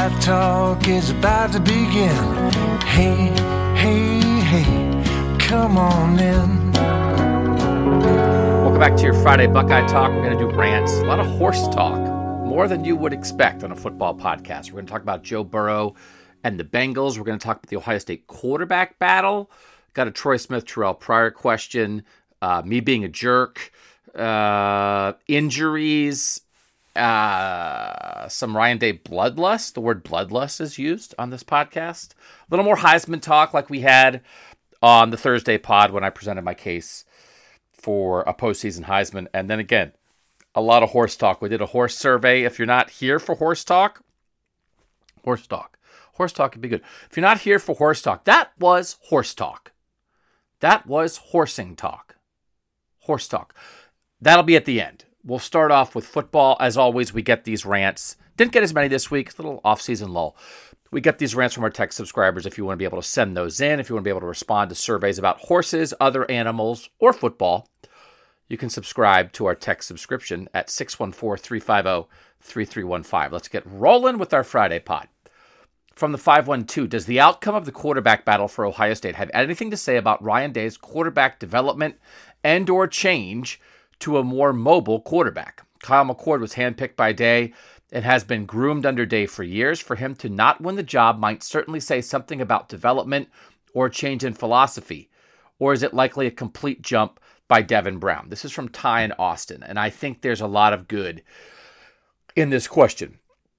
Buckeye Talk is about to begin. Hey, hey, hey, come on in. Welcome back to your Friday Buckeye Talk. We're going to do rants, a lot of horse talk, more than you would expect on a football podcast. We're going to talk about Joe Burrow and the Bengals. We're going to talk about the Ohio State quarterback battle. Got a Troy Smith-Terrell Pryor question, me being a jerk, injuries, some Ryan Day bloodlust. The word bloodlust is used on this podcast. A little more Heisman talk like we had on the Thursday pod when I presented my case for a postseason Heisman. And then again, a lot of horse talk. We did a horse survey. If you're not here for horse talk would be good. If you're not here for horse talk, that was horse talk. That was horsing talk. Horse talk. That'll be at the end. We'll start off with football. As always, we get these rants. Didn't get as many this week. It's a little off-season lull. We get these rants from our tech subscribers if you want to be able to send those in, if you want to be able to respond to surveys about horses, other animals, or football. You can subscribe to our tech subscription at 614-350-3315. Let's get rolling with our Friday pod. From the 512, does the outcome of the quarterback battle for Ohio State have anything to say about Ryan Day's quarterback development and or change to a more mobile quarterback? Kyle McCord was handpicked by Day and has been groomed under Day for years. For him to not win the job might certainly say something about development or change in philosophy. Or is it likely a complete jump by Devin Brown? This is from Ty in Austin, and I think there's a lot of good in this question.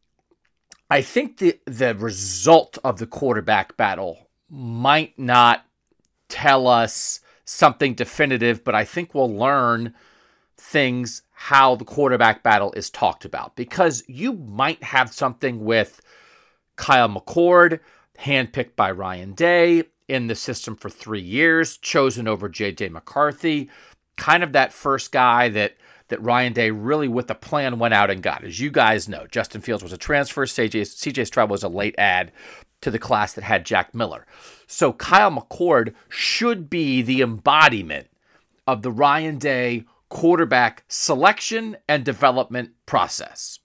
I think the result of the quarterback battle might not tell us something definitive, but I think we'll learn things how the quarterback battle is talked about, because you might have something with Kyle McCord, handpicked by Ryan Day, in the system for 3 years, chosen over J.J. McCarthy, kind of that first guy that Ryan Day really with a plan went out and got. As you guys know, Justin Fields was a transfer, C.J. Stroud was a late add to the class that had Jack Miller. So Kyle McCord should be the embodiment of the Ryan Day quarterback selection and development process.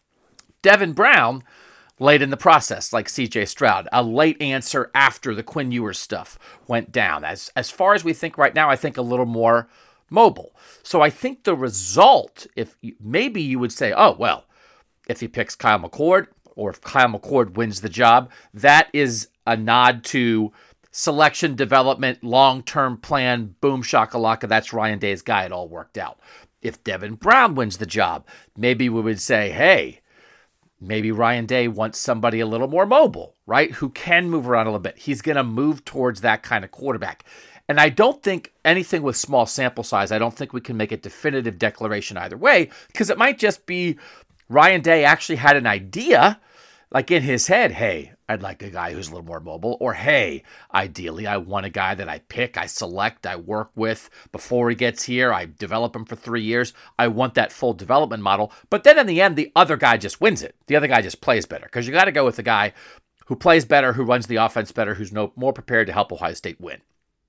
Devin Brown, late in the process, like C.J. Stroud, a late answer after the Quinn Ewers stuff went down. As far as we think right now, I think a little more mobile. So I think the result, maybe you would say, oh, well, if he picks Kyle McCord or if Kyle McCord wins the job, that is a nod to selection, development, long-term plan, boom shakalaka, that's Ryan Day's guy, it all worked out. If Devin Brown wins the job, maybe we would say, hey, maybe Ryan Day wants somebody a little more mobile, right? Who can move around a little bit. He's going to move towards that kind of quarterback. And I don't think anything with small sample size, I don't think we can make a definitive declaration either way, because it might just be Ryan Day actually had an idea, like in his head, hey, I'd like a guy who's a little more mobile, or hey, ideally I want a guy that I pick, I select, I work with before he gets here, I develop him for 3 years, I want that full development model. But then in the end, the other guy just wins it. The other guy just plays better, because you got to go with the guy who plays better, who runs the offense better, who's more prepared to help Ohio State win.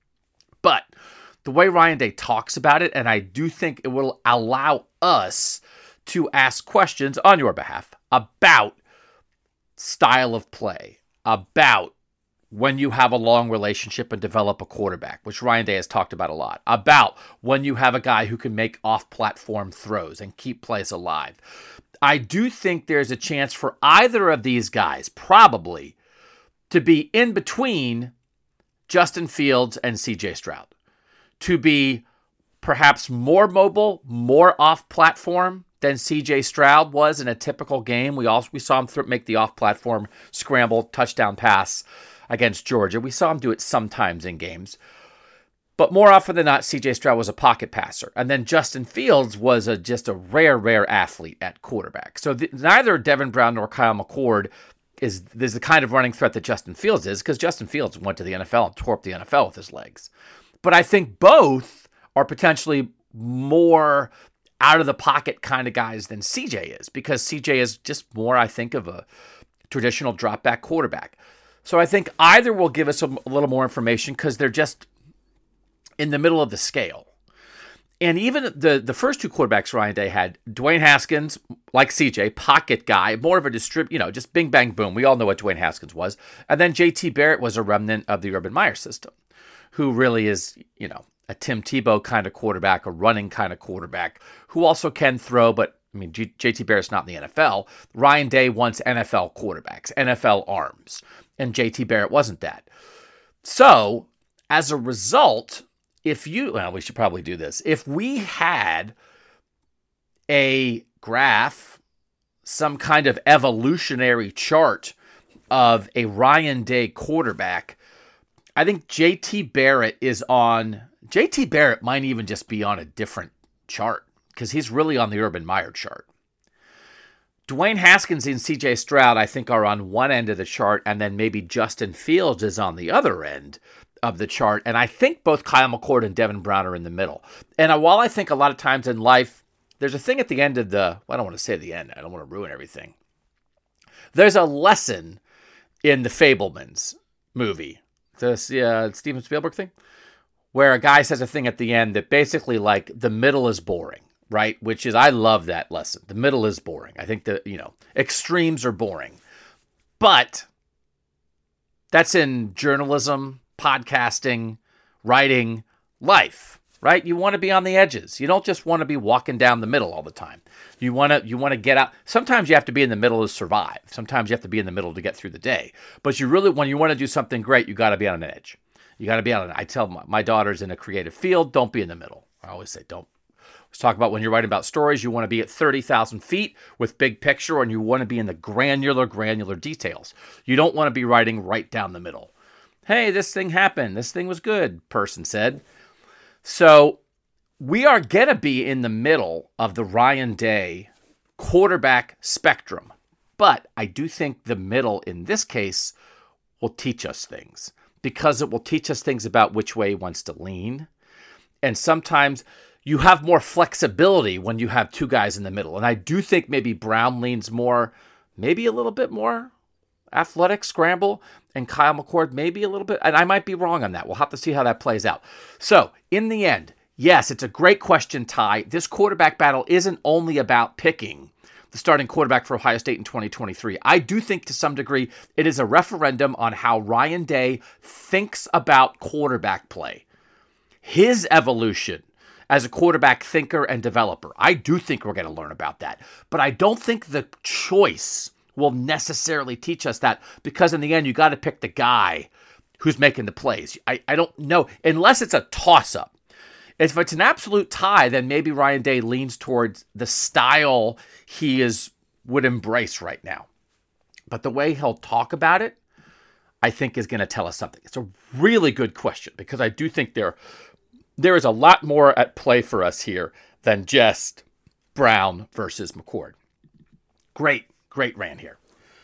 But the way Ryan Day talks about it, and I do think it will allow us to ask questions on your behalf about style of play, about when you have a long relationship and develop a quarterback, which Ryan Day has talked about a lot, about when you have a guy who can make off-platform throws and keep plays alive. I do think there's a chance for either of these guys, probably, to be in between Justin Fields and C.J. Stroud, to be perhaps more mobile, more off-platform than C.J. Stroud was in a typical game. We saw him make the off-platform scramble touchdown pass against Georgia. We saw him do it sometimes in games. But more often than not, C.J. Stroud was a pocket passer. And then Justin Fields was just a rare athlete at quarterback. So neither Devin Brown nor Kyle McCord is the kind of running threat that Justin Fields is, because Justin Fields went to the NFL and tore up the NFL with his legs. But I think both are potentially more out-of-the-pocket kind of guys than CJ is, because CJ is just more, I think, of a traditional drop-back quarterback. So I think either will give us a little more information because they're just in the middle of the scale. And even the first two quarterbacks Ryan Day had, Dwayne Haskins, like CJ, pocket guy, more of a just bing, bang, boom. We all know what Dwayne Haskins was. And then JT Barrett was a remnant of the Urban Meyer system, who really is, a Tim Tebow kind of quarterback, a running kind of quarterback, who also can throw, but JT Barrett's not in the NFL. Ryan Day wants NFL quarterbacks, NFL arms, and JT Barrett wasn't that. So, as a result, we should probably do this. If we had a graph, some kind of evolutionary chart of a Ryan Day quarterback, I think JT Barrett might even just be on a different chart because he's really on the Urban Meyer chart. Dwayne Haskins and CJ Stroud, I think, are on one end of the chart, and then maybe Justin Fields is on the other end of the chart. And I think both Kyle McCord and Devin Brown are in the middle. And while I think a lot of times in life, there's a thing at the end of I don't want to say the end. I don't want to ruin everything. There's a lesson in the Fabelmans movie, the Steven Spielberg thing, where a guy says a thing at the end that basically like the middle is boring, right? Which is, I love that lesson. The middle is boring. I think extremes are boring. But that's in journalism, podcasting, writing, life, right? You want to be on the edges. You don't just want to be walking down the middle all the time. You want to get out. Sometimes you have to be in the middle to survive. Sometimes you have to be in the middle to get through the day. But when you want to do something great, you got to be on an edge. You got to be on it. I tell my daughters in a creative field, don't be in the middle. I always say, don't. Let's talk about when you're writing about stories, you want to be at 30,000 feet with big picture, and you want to be in the granular details. You don't want to be writing right down the middle. Hey, this thing happened. This thing was good, person said. So we are going to be in the middle of the Ryan Day quarterback spectrum. But I do think the middle in this case will teach us things, because it will teach us things about which way he wants to lean. And sometimes you have more flexibility when you have two guys in the middle. And I do think maybe Brown leans more, maybe a little bit more athletic scramble, and Kyle McCord maybe a little bit. And I might be wrong on that. We'll have to see how that plays out. So in the end, yes, it's a great question, Ty. This quarterback battle isn't only about picking the starting quarterback for Ohio State in 2023. I do think to some degree it is a referendum on how Ryan Day thinks about quarterback play, his evolution as a quarterback thinker and developer. I do think we're going to learn about that. But I don't think the choice will necessarily teach us that, because in the end, you got to pick the guy who's making the plays. I don't know, unless it's a toss-up. If it's an absolute tie, then maybe Ryan Day leans towards the style he would embrace right now. But the way he'll talk about it, I think, is going to tell us something. It's a really good question, because I do think there is a lot more at play for us here than just Brown versus McCord. Great rant here.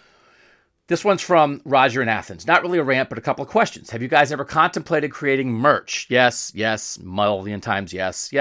This one's from Roger in Athens. Not really a rant, but a couple of questions. Have you guys ever contemplated creating merch? Yes, million times yes.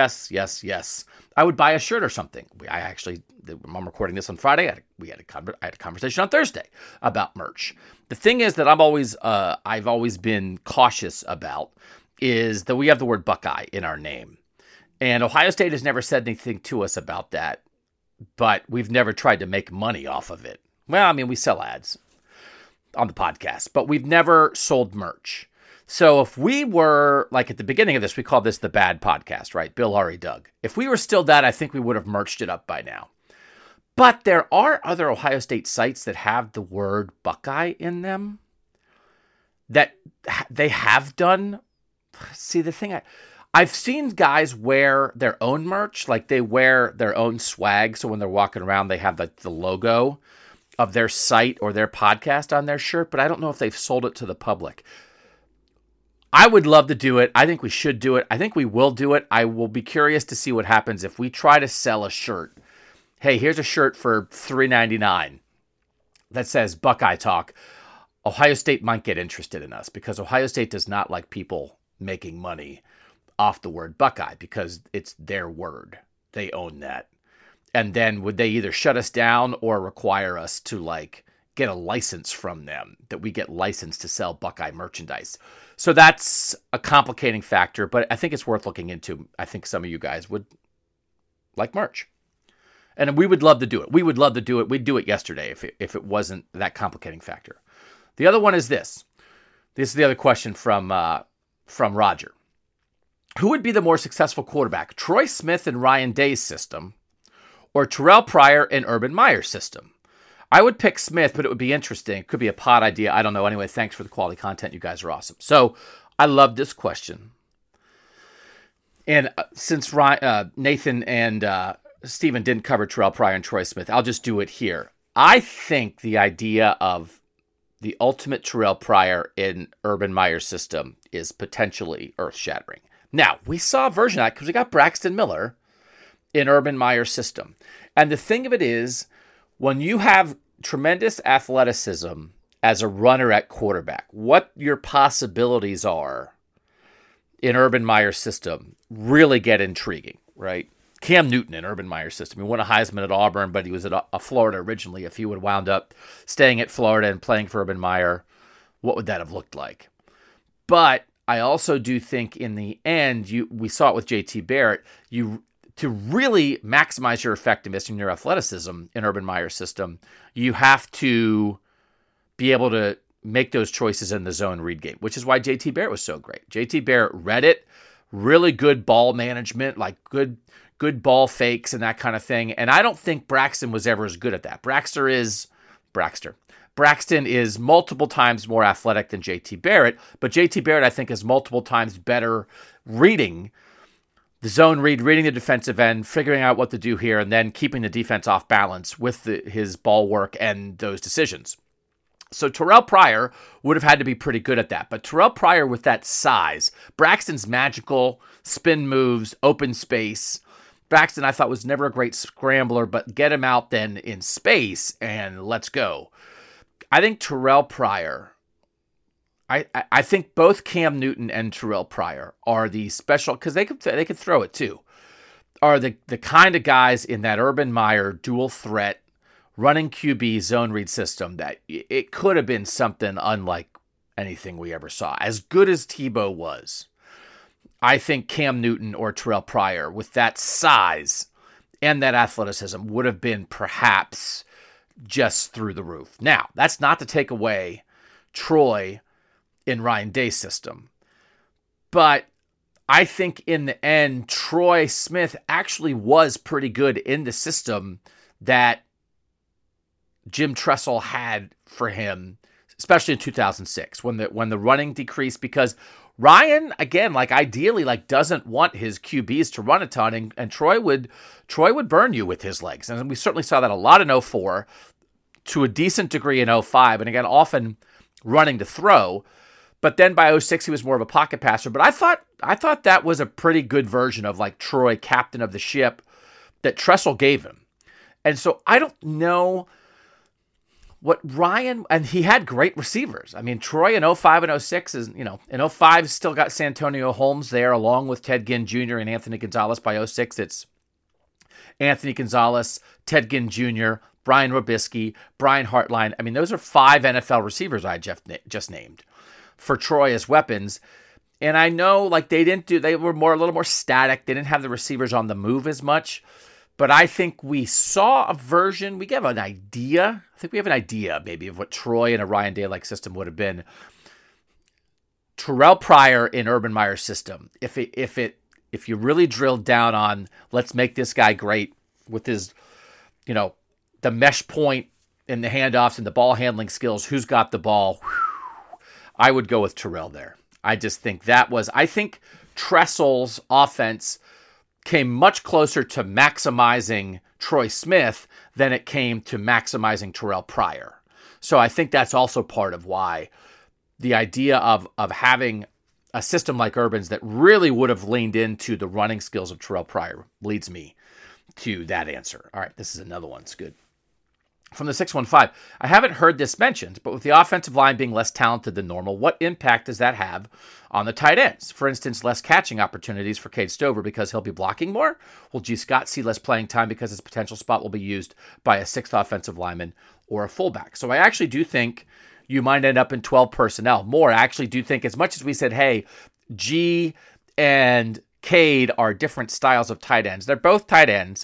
I would buy a shirt or something. I'm recording this on Friday. I had a conversation on Thursday about merch. The thing is that I've always been cautious about is that we have the word Buckeye in our name. And Ohio State has never said anything to us about that, but we've never tried to make money off of it. Well, we sell ads on the podcast, but we've never sold merch. So if we were, like at the beginning of this, we called this the Bad Podcast, right? Bill, Ari, Doug. If we were still that, I think we would have merched it up by now. But there are other Ohio State sites that have the word Buckeye in them that they have done. See, the thing, I've seen guys wear their own merch, like they wear their own swag. So when they're walking around, they have the logo of their site or their podcast on their shirt, but I don't know if they've sold it to the public. I would love to do it. I think we should do it. I think we will do it. I will be curious to see what happens if we try to sell a shirt. Hey, here's a shirt for $3.99 that says Buckeye Talk. Ohio State might get interested in us, because Ohio State does not like people making money off the word Buckeye, because it's their word. They own that. And then would they either shut us down or require us to get a license from them, that we get licensed to sell Buckeye merchandise. So that's a complicating factor, but I think it's worth looking into. I think some of you guys would like merch. And we would love to do it. We would love to do it. We'd do it yesterday if it wasn't that complicating factor. The other one is this. This is the other question from Roger. Who would be the more successful quarterback, Troy Smith in Ryan Day's system or Terrell Pryor in Urban Meyer's system? I would pick Smith, but it would be interesting. It could be a pod idea. I don't know. Anyway, thanks for the quality content. You guys are awesome. So I love this question. And since Nathan and Steven didn't cover Terrell Pryor and Troy Smith, I'll just do it here. I think the idea of the ultimate Terrell Pryor in Urban Meyer's system is potentially earth-shattering. Now, we saw a version of that because we got Braxton Miller in Urban Meyer's system. And the thing of it is, when you have tremendous athleticism as a runner at quarterback, what your possibilities are in Urban Meyer's system really get intriguing, right? Cam Newton in Urban Meyer's system. He won a Heisman at Auburn, but he was at Florida originally. If he would have wound up staying at Florida and playing for Urban Meyer, what would that have looked like? But I also do think in the end, we saw it with JT Barrett, to really maximize your effectiveness and your athleticism in Urban Meyer's system, you have to be able to make those choices in the zone read game, which is why JT Barrett was so great. JT Barrett read it, really good ball management, like good ball fakes and that kind of thing. And I don't think Braxton was ever as good at that. Braxton is multiple times more athletic than JT Barrett, but JT Barrett, I think, is multiple times better reading the zone read, reading the defensive end, figuring out what to do here, and then keeping the defense off balance with his ball work and those decisions. So Terrell Pryor would have had to be pretty good at that. But Terrell Pryor with that size, Braxton's magical spin moves, open space. Braxton, I thought, was never a great scrambler, but get him out then in space and let's go. I think Terrell Pryor, I think both Cam Newton and Terrell Pryor are the special, because they could throw it too, are the kind of guys in that Urban Meyer dual threat running QB zone read system that it could have been something unlike anything we ever saw. As good as Tebow was, I think Cam Newton or Terrell Pryor with that size and that athleticism would have been perhaps just through the roof. Now, that's not to take away Troy in Ryan Day's system, but I think in the end, Troy Smith actually was pretty good in the system that Jim Tressel had for him, especially in 2006 when the running decreased, because Ryan, again, ideally doesn't want his QBs to run a ton, and Troy would burn you with his legs. And we certainly saw that a lot in 04, to a decent degree in 05, and again, often running to throw. But then by 06, he was more of a pocket passer. But I thought that was a pretty good version of Troy, captain of the ship, that Tressel gave him. And so I don't know what Ryan, and he had great receivers. I mean, Troy in 05 and 06 is, in 05 still got Santonio Holmes there along with Ted Ginn Jr. and Anthony Gonzalez. By 06, it's Anthony Gonzalez, Ted Ginn Jr., Brian Robisky, Brian Hartline. I mean, those are 5 NFL receivers I just named for Troy as weapons. And I know they were a little more static. They didn't have the receivers on the move as much. But I think we saw a version, we have an idea. I think we have an idea maybe of what Troy in a Ryan Day-like system would have been. Terrell Pryor in Urban Meyer's system. If you really drilled down on, let's make this guy great with his, the mesh point and the handoffs and the ball handling skills, who's got the ball, whew, I would go with Terrell there. I just think I think Tressel's offense came much closer to maximizing Troy Smith than it came to maximizing Terrell Pryor. So I think that's also part of why the idea of having a system like Urban's that really would have leaned into the running skills of Terrell Pryor leads me to that answer. All right, this is another one. It's good. From the 615, I haven't heard this mentioned, but with the offensive line being less talented than normal, what impact does that have on the tight ends? For instance, less catching opportunities for Cade Stover because he'll be blocking more? Will G. Scott see less playing time because his potential spot will be used by a 6th offensive lineman? or a fullback. So I actually do think you might end up in 12 personnel. More, I actually do think, as much as we said, hey, G and Cade are different styles of tight ends. They're both tight ends,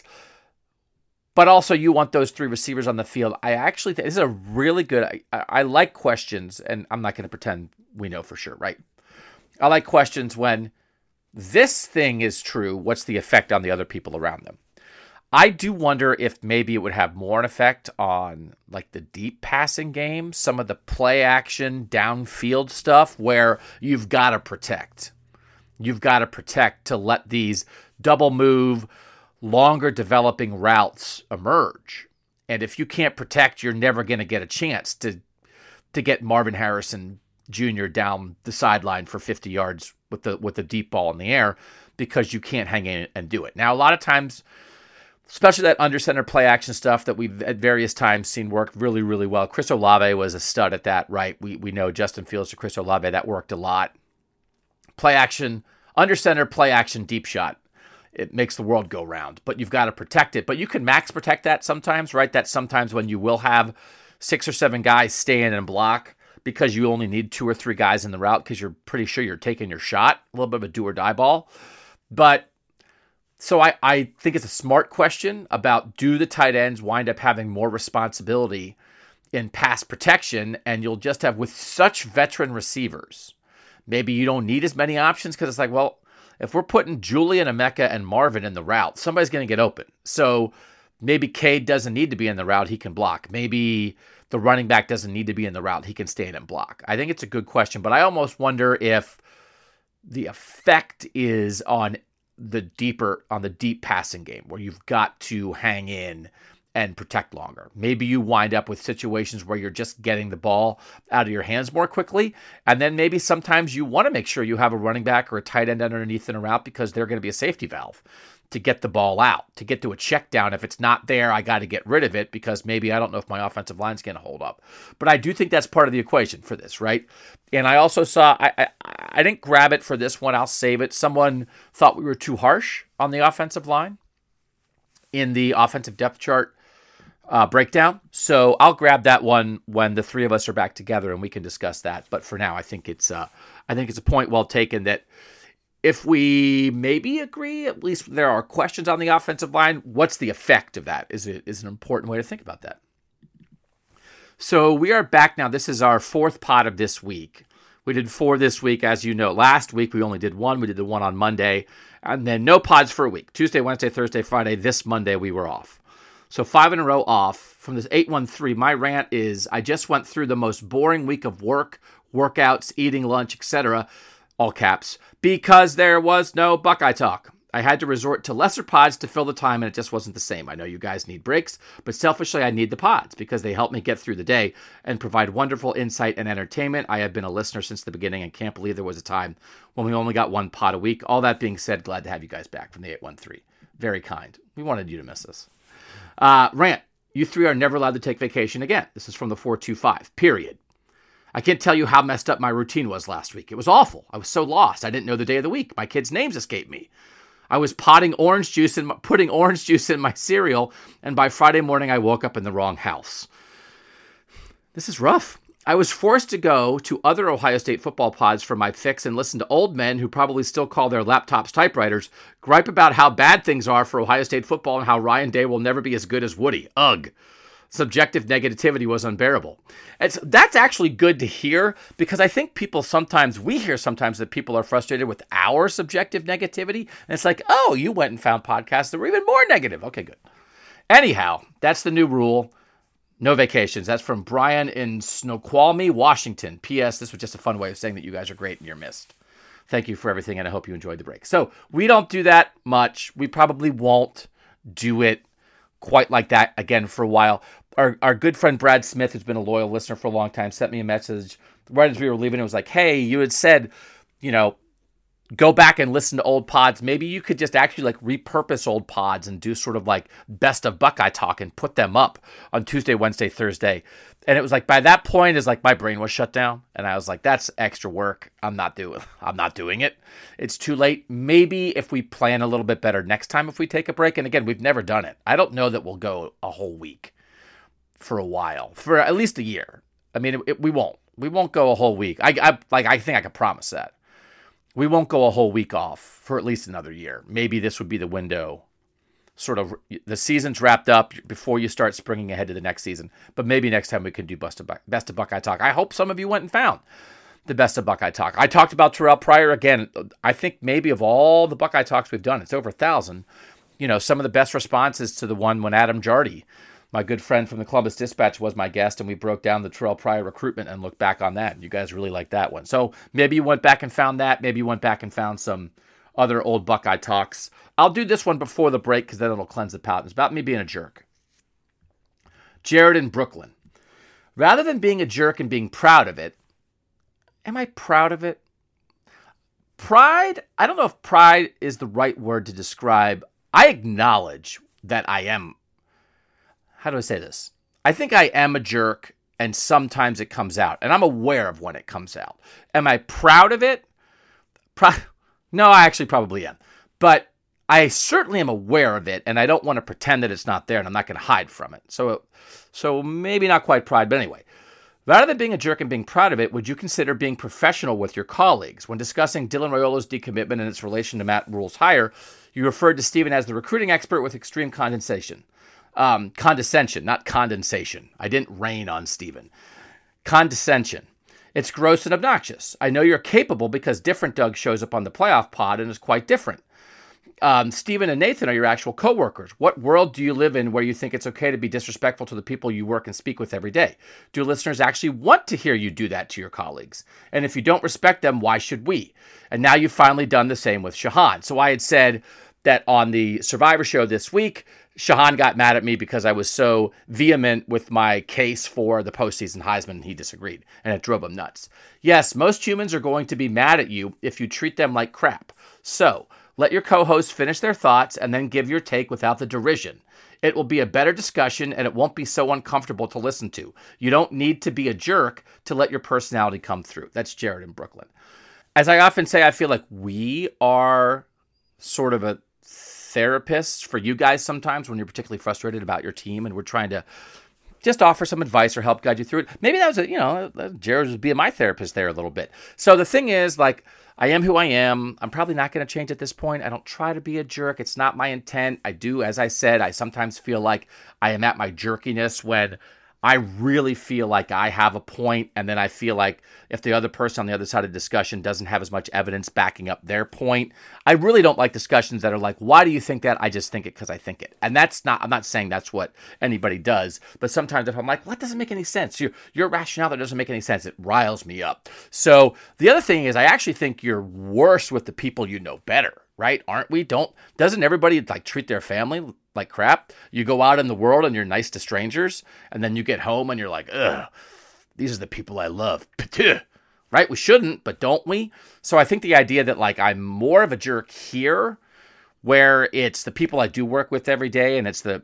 but also you want those three receivers on the field. I actually think this is a really good, I like questions, and I'm not going to pretend we know for sure, right? I like questions when this thing is true, what's the effect on the other people around them? I do wonder if maybe it would have more an effect on like the deep passing game, some of the play action downfield stuff where you've got to protect. You've got to protect to let these double move, longer developing routes emerge. And if you can't protect, you're never going to get a chance to get Marvin Harrison Jr. down the sideline for 50 yards with the deep ball in the air because you can't hang in and do it. Now, a lot of times, especially that under center play action stuff that we've at various times seen work really, really well. Chris Olave was a stud at that, right? We know Justin Fields to Chris Olave, that worked a lot. Play action, under center, play action, deep shot. It makes the world go round, but you've got to protect it. But you can max protect that sometimes, right? That's sometimes when you will have 6 or 7 guys stay in and block because you only need 2 or 3 guys in the route because you're pretty sure you're taking your shot. A little bit of a do or die ball. But so I think it's a smart question about, do the tight ends wind up having more responsibility in pass protection? And you'll just have, with such veteran receivers, maybe you don't need as many options because it's like, well, if we're putting Julian, Emeka, and Marvin in the route, somebody's going to get open. So maybe Cade doesn't need to be in the route. He can block. Maybe the running back doesn't need to be in the route. He can stand and block. I think it's a good question, but I almost wonder if the effect is on the deep passing game where you've got to hang in and protect longer. Maybe you wind up with situations where you're just getting the ball out of your hands more quickly. And then maybe sometimes you want to make sure you have a running back or a tight end underneath in a route because they're going to be a safety valve to get the ball out, to get to a check down. If it's not there, I got to get rid of it because maybe I don't know if my offensive line's going to hold up. But I do think that's part of the equation for this, right? And I also saw, I didn't grab it for this one. I'll save it. Someone thought we were too harsh on the offensive line in the offensive depth chart breakdown. So I'll grab that one when the three of us are back together and we can discuss that. But for now, I think it's a point well taken that if we maybe agree, at least there are questions on the offensive line, what's the effect of that is an important way to think about that. So we are back now. This is our 4th pod of this week. We did 4 this week, as you know. Last week, we only did 1. We did the one on Monday, and then no pods for a week. Tuesday, Wednesday, Thursday, Friday. This Monday, we were off. So 5 in a row off. From this 813, my rant is I just went through the most boring week of work, workouts, eating lunch, etc., all caps, because there was no Buckeye talk. I had to resort to lesser pods to fill the time, and it just wasn't the same. I know you guys need breaks, but selfishly, I need the pods because they help me get through the day and provide wonderful insight and entertainment. I have been a listener since the beginning and can't believe there was a time when we only got 1 pod a week. All that being said, glad to have you guys back from the 813. Very kind. We wanted you to miss us. Rant, you 3 are never allowed to take vacation again. This is from the 425, period. I can't tell you how messed up my routine was last week. It was awful. I was so lost. I didn't know the day of the week. My kids' names escaped me. I was putting orange juice in my cereal, and by Friday morning, I woke up in the wrong house. This is rough. I was forced to go to other Ohio State football pods for my fix and listen to old men who probably still call their laptops typewriters gripe about how bad things are for Ohio State football and how Ryan Day will never be as good as Woody. Ugh. Subjective negativity was unbearable. That's actually good to hear because I think we hear sometimes that people are frustrated with our subjective negativity. And it's like, oh, you went and found podcasts that were even more negative. Okay, good. Anyhow, that's the new rule. No vacations. That's from Brian in Snoqualmie, Washington. P.S. This was just a fun way of saying that you guys are great and you're missed. Thank you for everything, and I hope you enjoyed the break. So we don't do that much. We probably won't do it quite like that again for a while. Our good friend Brad Smith, who's been a loyal listener for a long time, sent me a message right as we were leaving. It was like, hey, you had said, go back and listen to old pods. Maybe you could just actually repurpose old pods and do sort of like best of Buckeye talk and put them up on Tuesday, Wednesday, Thursday. And it was like, by that point, it's like my brain was shut down. And I was like, that's extra work. I'm not doing it. It's too late. Maybe if we plan a little bit better next time, if we take a break. And again, we've never done it. I don't know that we'll go a whole week for a while, for at least a year. I mean, we won't. We won't go a whole week. I think I could promise that. We won't go a whole week off for at least another year. Maybe this would be the window. Sort of, the season's wrapped up before you start springing ahead to the next season. But maybe next time we can do Best of Buckeye Talk. I hope some of you went and found the Best of Buckeye Talk. I talked about Terrell Pryor again. I think maybe of all the Buckeye Talks we've done, it's over 1,000. Some of the best responses to the one when Adam Jardy, my good friend from the Columbus Dispatch, was my guest, and we broke down the Terrell Pryor recruitment and looked back on that. You guys really liked that one. So maybe you went back and found that. Maybe you went back and found some other old Buckeye Talks. I'll do this one before the break because then it'll cleanse the palate. It's about me being a jerk. Jared in Brooklyn. Rather than being a jerk and being proud of it, am I proud of it? Pride, I don't know if pride is the right word to describe. I acknowledge that I am. How do I say this? I think I am a jerk, and sometimes it comes out, and I'm aware of when it comes out. Am I proud of it? No, I actually probably am. But I certainly am aware of it, and I don't want to pretend that it's not there, and I'm not going to hide from it. So maybe not quite pride, but anyway. Rather than being a jerk and being proud of it, would you consider being professional with your colleagues? When discussing Dylan Raiola's decommitment and its relation to Matt Rhule's hire, you referred to Stephen as the recruiting expert with extreme condescension. Condescension, not condensation. I didn't rain on Stephen. Condescension. It's gross and obnoxious. I know you're capable because Different Doug shows up on the playoff pod and is quite different. Stephen and Nathan are your actual coworkers. What world do you live in where you think it's okay to be disrespectful to the people you work and speak with every day? Do listeners actually want to hear you do that to your colleagues? And if you don't respect them, why should we? And now you've finally done the same with Shahan. So I had said that on the Survivor show this week, Shahan got mad at me because I was so vehement with my case for the postseason Heisman, and he disagreed, and it drove him nuts. Yes, most humans are going to be mad at you if you treat them like crap. So, let your co-hosts finish their thoughts and then give your take without the derision. It will be a better discussion, and it won't be so uncomfortable to listen to. You don't need to be a jerk to let your personality come through. That's Jared in Brooklyn. As I often say, I feel like we are sort of a therapists for you guys sometimes when you're particularly frustrated about your team, and we're trying to just offer some advice or help guide you through it. Maybe that was Jared was being my therapist there a little bit. So the thing is, I am who I am. I'm probably not going to change at this point. I don't try to be a jerk. It's not my intent. I do, as I said, I sometimes feel like I am at my jerkiness when I really feel like I have a point, and then I feel like if the other person on the other side of the discussion doesn't have as much evidence backing up their point, I really don't like discussions that are like, why do you think that? I just think it because I think it. And I'm not saying that's what anybody does, but sometimes if I'm like, what doesn't make any sense? Your rationale that doesn't make any sense, it riles me up. So the other thing is I actually think you're worse with the people you know better, right? Aren't we? Doesn't everybody treat their family like crap? You go out in the world and you're nice to strangers, and then you get home and you're like, ugh, these are the people I love. Right? We shouldn't, but don't we? So I think the idea that I'm more of a jerk here, where it's the people I do work with every day and it's the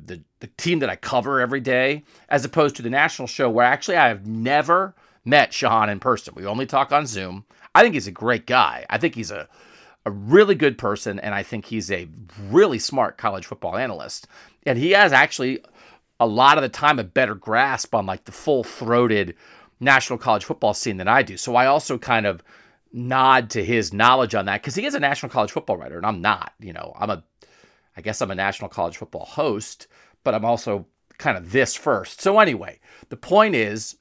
team that I cover every day, as opposed to the national show where actually I have never met Shahan in person. We only talk on Zoom. I think he's a great guy. I think he's a really good person, and I think he's a really smart college football analyst. And he has actually, a lot of the time, a better grasp on the full-throated national college football scene than I do. So I also kind of nod to his knowledge on that, because he is a national college football writer, and I'm not. I guess I'm a national college football host, but I'm also kind of this first. So anyway, the point is,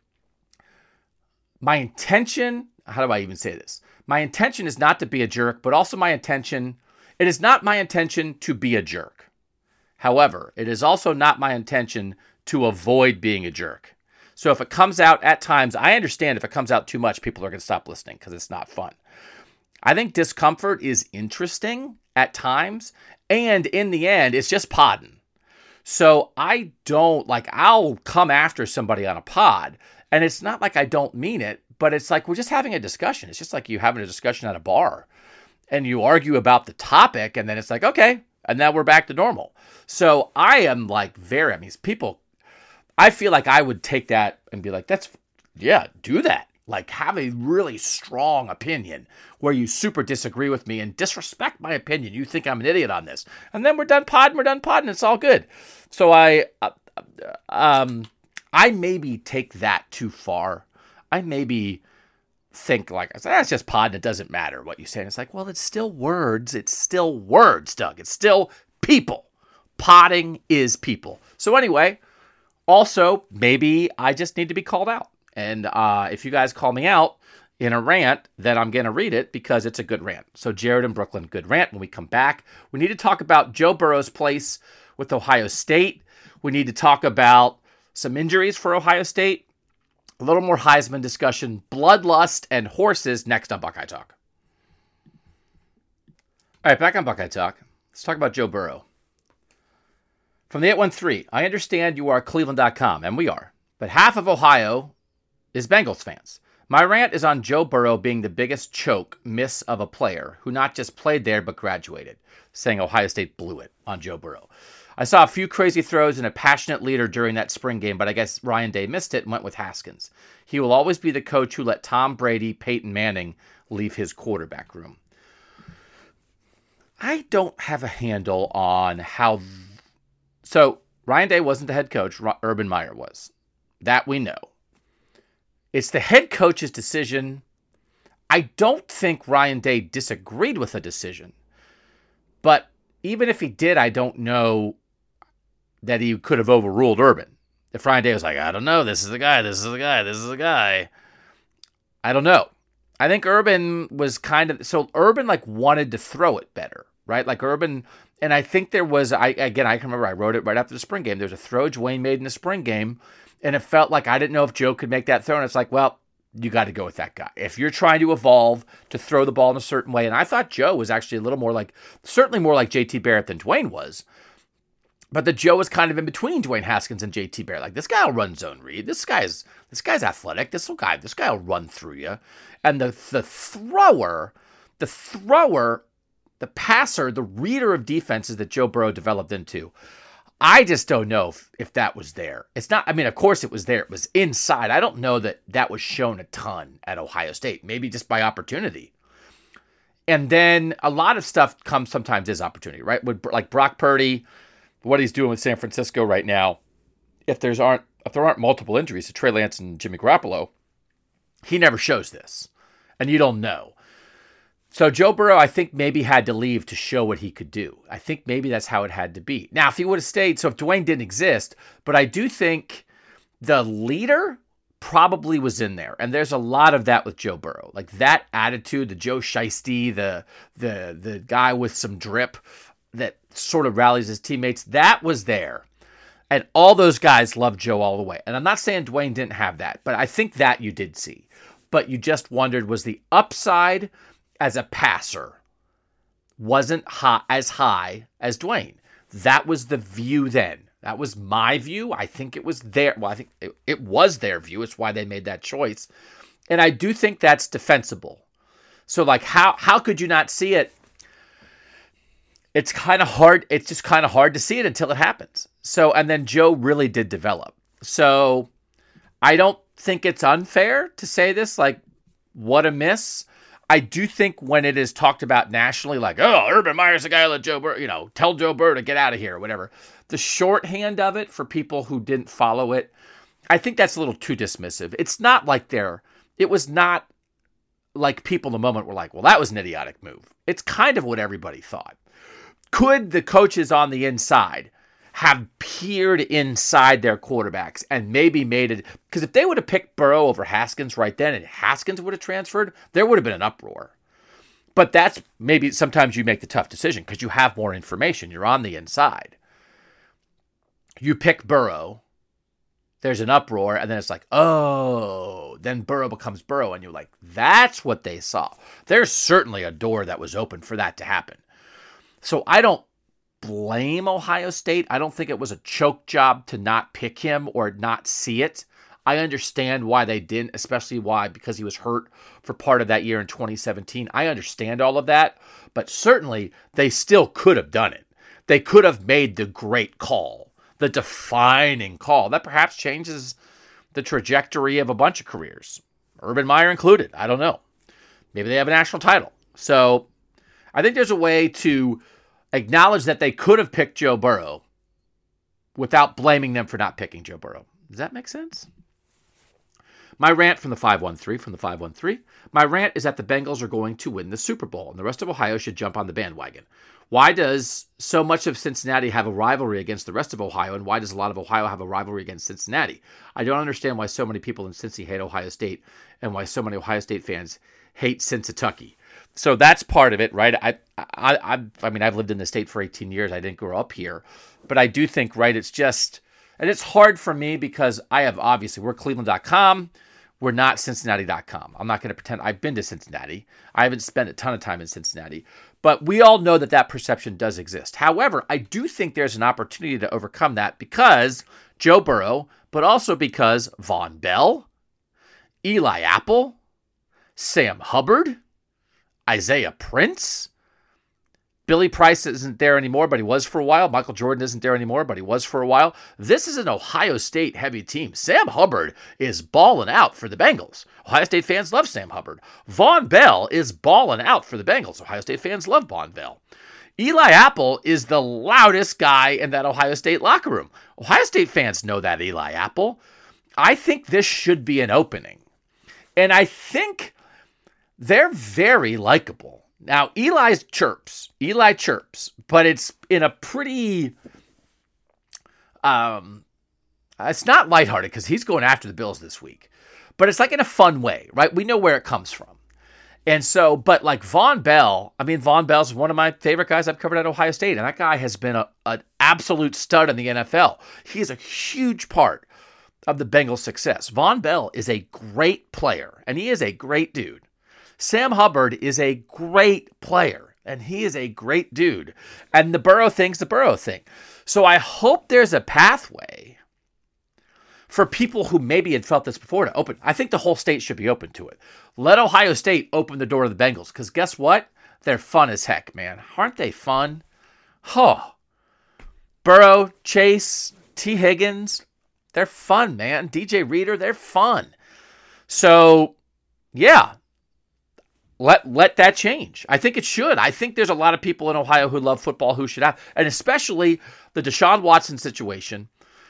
my intention, how do I even say this? My intention is not to be a jerk, but also it is not my intention to be a jerk. However, it is also not my intention to avoid being a jerk. So if it comes out at times, I understand if it comes out too much, people are going to stop listening because it's not fun. I think discomfort is interesting at times, and in the end, it's just podding. So I don't, I'll come after somebody on a pod, and it's not like I don't mean it, but it's like we're just having a discussion. It's just like you having a discussion at a bar, and you argue about the topic, and then it's like, okay, and now we're back to normal. So I am people, I feel like I would take that and be like, do that. Have a really strong opinion where you super disagree with me and disrespect my opinion. You think I'm an idiot on this. And then we're done podding, it's all good. So I I maybe take that too far. I maybe think like, that's just pod and it doesn't matter what you say. And it's like, well, it's still words. It's still words, Doug. It's still people. Podding is people. So anyway, also, maybe I just need to be called out. And if you guys call me out in a rant, then I'm going to read it because it's a good rant. So Jared in Brooklyn, good rant. When we come back, we need to talk about Joe Burrow's place with Ohio State. We need to talk about some injuries for Ohio State. A little more Heisman discussion, bloodlust, and horses next on Buckeye Talk. All right, back on Buckeye Talk. Let's talk about Joe Burrow. From the 813, I understand you are Cleveland.com, and we are, but half of Ohio is Bengals fans. My rant is on Joe Burrow being the biggest choke miss of a player who not just played there but graduated, saying Ohio State blew it on Joe Burrow. I saw a few crazy throws and a passionate leader during that spring game, but I guess Ryan Day missed it and went with Haskins. He will always be the coach who let Tom Brady, Peyton Manning leave his quarterback room. I don't have a handle on how... So, Ryan Day wasn't the head coach. Urban Meyer was. That we know. It's the head coach's decision. I don't think Ryan Day disagreed with the decision. But even if he did, I don't know that he could have overruled Urban. If Ryan Day was like, I don't know, this is the guy, this is the guy, this is the guy. I don't know. I think Urban was kind of... So Urban wanted to throw it better, right? Urban... And I think there was... I can remember I wrote it right after the spring game. There's a throw Dwayne made in the spring game, and it felt like I didn't know if Joe could make that throw. And it's like, well, you got to go with that guy. If you're trying to evolve to throw the ball in a certain way, and I thought Joe was actually a little more certainly more like J.T. Barrett than Dwayne was. But the Joe was kind of in between Dwayne Haskins and J.T. Barrett. This guy will run zone read. This guy's athletic. This guy will run through you. And the thrower, the passer, the reader of defenses that Joe Burrow developed into, I just don't know if that was there. It's not, of course it was there. It was inside. I don't know that was shown a ton at Ohio State, maybe just by opportunity. And then a lot of stuff sometimes is opportunity, right? With Brock Purdy, what he's doing with San Francisco right now, if there aren't multiple injuries to Trey Lance and Jimmy Garoppolo, he never shows this. And you don't know. So Joe Burrow, I think, maybe had to leave to show what he could do. I think maybe that's how it had to be. Now, if he would have stayed, so if Dwayne didn't exist, but I do think the leader probably was in there. And there's a lot of that with Joe Burrow. That attitude, the Joe Shiesty, the guy with some drip that sort of rallies his teammates, that was there. And all those guys loved Joe all the way. And I'm not saying Dwayne didn't have that, but I think that you did see. But you just wondered, was the upside as a passer wasn't as high as Dwayne? That was the view then. That was my view. I think it was their... Well, I think it was their view. It's why they made that choice. And I do think that's defensible. So, how could you not see it? It's kind of hard. It's just kind of hard to see it until it happens. So, and then Joe really did develop. So, I don't think it's unfair to say this, what a miss. I do think when it is talked about nationally, Urban Meyer's the guy who let Joe Burrow, tell Joe Burrow to get out of here or whatever. The shorthand of it for people who didn't follow it, I think that's a little too dismissive. It's not it was not like people in the moment were like, well, that was an idiotic move. It's kind of what everybody thought. Could the coaches on the inside have peered inside their quarterbacks and maybe made it? Because if they would have picked Burrow over Haskins right then and Haskins would have transferred, there would have been an uproar. But that's maybe sometimes you make the tough decision because you have more information. You're on the inside. You pick Burrow, there's an uproar, and then it's then Burrow becomes Burrow, and you're like, that's what they saw. There's certainly a door that was open for that to happen. So I don't blame Ohio State. I don't think it was a choke job to not pick him or not see it. I understand why they didn't, especially because he was hurt for part of that year in 2017. I understand all of that, but certainly they still could have done it. They could have made the great call, the defining call that perhaps changes the trajectory of a bunch of careers, Urban Meyer included. I don't know. Maybe they have a national title. So I think there's a way to acknowledge that they could have picked Joe Burrow without blaming them for not picking Joe Burrow. Does that make sense? My rant from the 513. My rant is that the Bengals are going to win the Super Bowl, and the rest of Ohio should jump on the bandwagon. Why does so much of Cincinnati have a rivalry against the rest of Ohio, and why does a lot of Ohio have a rivalry against Cincinnati? I don't understand why so many people in Cincy hate Ohio State, and why so many Ohio State fans hate Cincinnati. So that's part of it, right? I mean, I've lived in the state for 18 years. I didn't grow up here, but I do think, right, it's just, and it's hard for me because we're Cleveland.com. We're not Cincinnati.com. I'm not going to pretend I've been to Cincinnati. I haven't spent a ton of time in Cincinnati, but we all know that perception does exist. However, I do think there's an opportunity to overcome that because Joe Burrow, but also because Vonn Bell, Eli Apple, Sam Hubbard, Isaiah Prince, Billy Price isn't there anymore, but he was for a while. Michael Jordan isn't there anymore, but he was for a while. This is an Ohio State heavy team. Sam Hubbard is balling out for the Bengals. Ohio State fans love Sam Hubbard. Vonn Bell is balling out for the Bengals. Ohio State fans love Vonn Bell. Eli Apple is the loudest guy in that Ohio State locker room. Ohio State fans know that Eli Apple. I think this should be an opening. And I think they're very likable. Now, Eli chirps, but it's in a pretty, it's not lighthearted because he's going after the Bills this week, but it's like in a fun way, right? We know where it comes from. And so, but like Vonn Bell's one of my favorite guys I've covered at Ohio State, and that guy has been an absolute stud in the NFL. He is a huge part of the Bengals' success. Vonn Bell is a great player, and he is a great dude. Sam Hubbard is a great player, and he is a great dude. And the Burrow thing's the Burrow thing. So I hope there's a pathway for people who maybe had felt this before to open. I think the whole state should be open to it. Let Ohio State open the door to the Bengals, because guess what? They're fun as heck, man. Aren't they fun? Burrow, Chase, T. Higgins, they're fun, man. DJ Reader, they're fun. So, yeah. Let that change. I think it should. I think there's a lot of people in Ohio who love football who should have, and especially the Deshaun Watson situation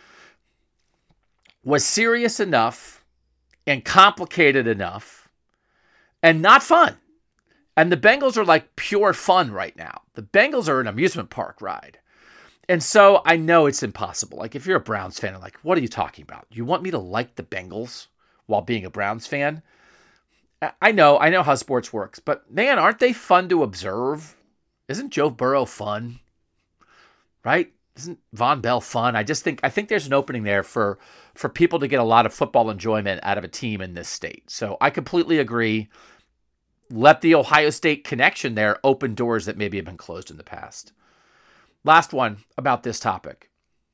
was serious enough and complicated enough and not fun. And the Bengals are like pure fun right now. The Bengals are an amusement park ride. And so I know it's impossible. Like if you're a Browns fan, I'm like, what are you talking about? You want me to like the Bengals while being a Browns fan? I know how sports works, but man, aren't they fun to observe? Isn't Joe Burrow fun? Right? Isn't Vonn Bell fun? I think there's an opening there for people to get a lot of football enjoyment out of a team in this state. So I completely agree. Let the Ohio State connection there open doors that maybe have been closed in the past. Last one about this topic.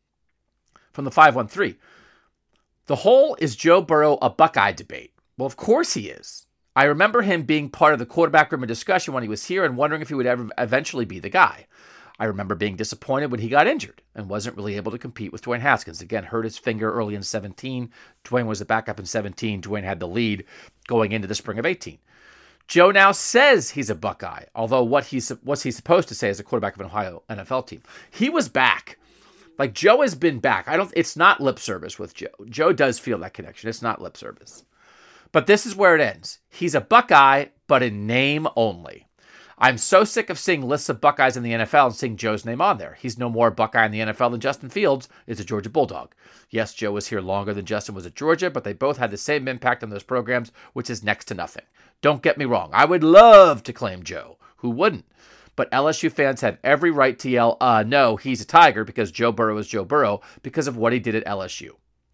From the 513. The whole is Joe Burrow a Buckeye debate? Well, of course he is. I remember him being part of the quarterback room discussion when he was here and wondering if he would ever eventually be the guy. I remember being disappointed when he got injured and wasn't really able to compete with Dwayne Haskins. Again, hurt his finger early in 17. Dwayne was the backup in 17. Dwayne had the lead going into the spring of 18. Joe now says he's a Buckeye, although what's he supposed to say as a quarterback of an Ohio NFL team? He was back. Like Joe has been back. It's not lip service with Joe. Joe does feel that connection. It's not lip service. But this is where it ends. He's a Buckeye, but in name only. I'm so sick of seeing lists of Buckeyes in the NFL and seeing Joe's name on there. He's no more a Buckeye in the NFL than Justin Fields is a Georgia Bulldog. Yes, Joe was here longer than Justin was at Georgia, but they both had the same impact on those programs, which is next to nothing. Don't get me wrong. I would love to claim Joe. Who wouldn't? But LSU fans have every right to yell, no, he's a Tiger, because Joe Burrow is Joe Burrow because of what he did at LSU.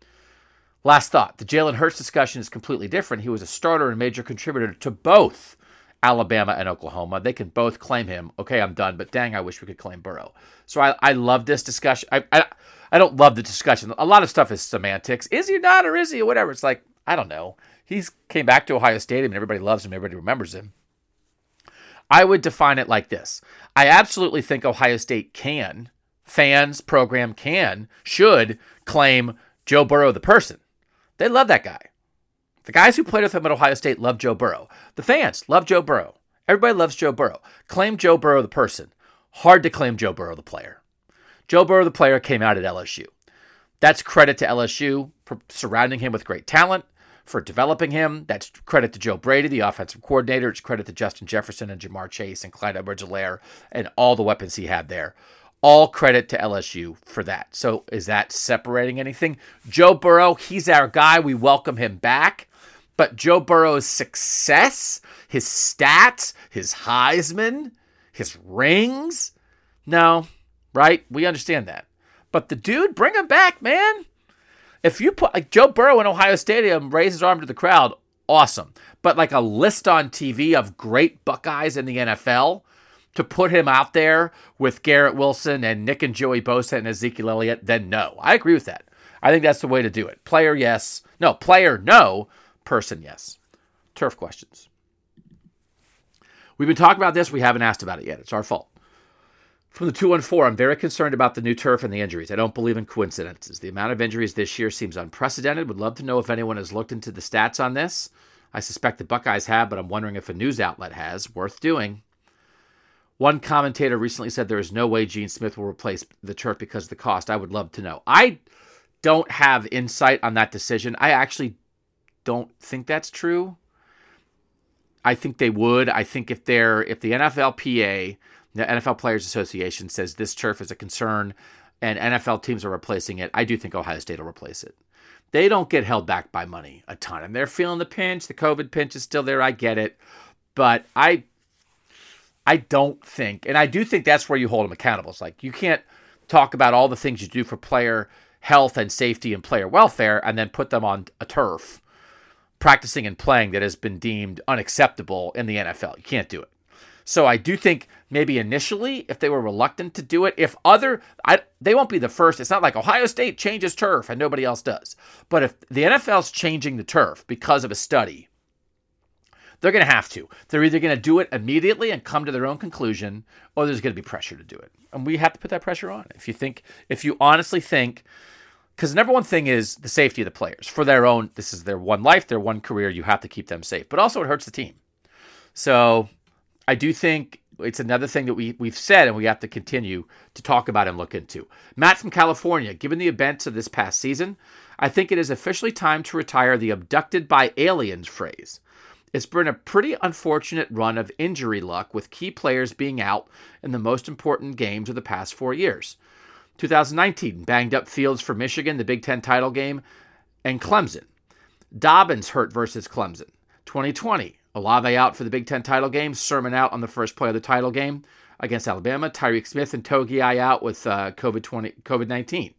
Last thought, the Jalen Hurts discussion is completely different. He was a starter and major contributor to both Alabama and Oklahoma. They can both claim him. Okay, I'm done, but dang, I wish we could claim Burrow. So I love this discussion. I don't love the discussion. A lot of stuff is semantics. Is he not or is he or whatever? It's like, I don't know. He's came back to Ohio State and everybody loves him. Everybody remembers him. I would define it like this. I absolutely think Ohio State should claim Joe Burrow the person. They love that guy. The guys who played with him at Ohio State love Joe Burrow. The fans love Joe Burrow. Everybody loves Joe Burrow. Claim Joe Burrow the person. Hard to claim Joe Burrow the player. Joe Burrow the player came out at LSU. That's credit to LSU for surrounding him with great talent, for developing him. That's credit to Joe Brady, the offensive coordinator. It's credit to Justin Jefferson and Jamar Chase and Clyde Edwards-Helaire and all the weapons he had there. All credit to LSU for that. So is that separating anything? Joe Burrow, he's our guy. We welcome him back. But Joe Burrow's success, his stats, his Heisman, his rings, no, right? We understand that. But the dude, bring him back, man. If you put like Joe Burrow in Ohio Stadium, raise his arm to the crowd, awesome. But like a list on TV of great Buckeyes in the NFL, to put him out there with Garrett Wilson and Nick and Joey Bosa and Ezekiel Elliott, then no. I agree with that. I think that's the way to do it. Player, yes. No, player, no. Person, yes. Turf questions. We've been talking about this. We haven't asked about it yet. It's our fault. From the 214, I'm very concerned about the new turf and the injuries. I don't believe in coincidences. The amount of injuries this year seems unprecedented. Would love to know if anyone has looked into the stats on this. I suspect the Buckeyes have, but I'm wondering if a news outlet has. Worth doing. One commentator recently said there is no way Gene Smith will replace the turf because of the cost. I would love to know. I don't have insight on that decision. I actually don't think that's true. I think they would. I think if the NFLPA, the NFL Players Association, says this turf is a concern and NFL teams are replacing it, I do think Ohio State will replace it. They don't get held back by money a ton, and they're feeling the pinch. The COVID pinch is still there. I get it. But I don't think, and I do think that's where you hold them accountable. It's like you can't talk about all the things you do for player health and safety and player welfare and then put them on a turf practicing and playing that has been deemed unacceptable in the NFL. You can't do it. So I do think maybe initially, if they were reluctant to do it, they won't be the first. It's not like Ohio State changes turf and nobody else does. But if the NFL's changing the turf because of a study, they're going to have to. They're either going to do it immediately and come to their own conclusion, or there's going to be pressure to do it. And we have to put that pressure on. If you honestly think, because the number one thing is the safety of the players for their own. This is their one life, their one career. You have to keep them safe. But also it hurts the team. So I do think it's another thing that we've said and we have to continue to talk about and look into. Matt from California, given the events of this past season, I think it is officially time to retire the abducted by aliens phrase. It's been a pretty unfortunate run of injury luck with key players being out in the most important games of the past 4 years. 2019, banged up Fields for Michigan, the Big Ten title game, and Clemson. Dobbins hurt versus Clemson. 2020, Olave out for the Big Ten title game, Sermon out on the first play of the title game against Alabama, Tyreek Smith and Togiai out with COVID-19.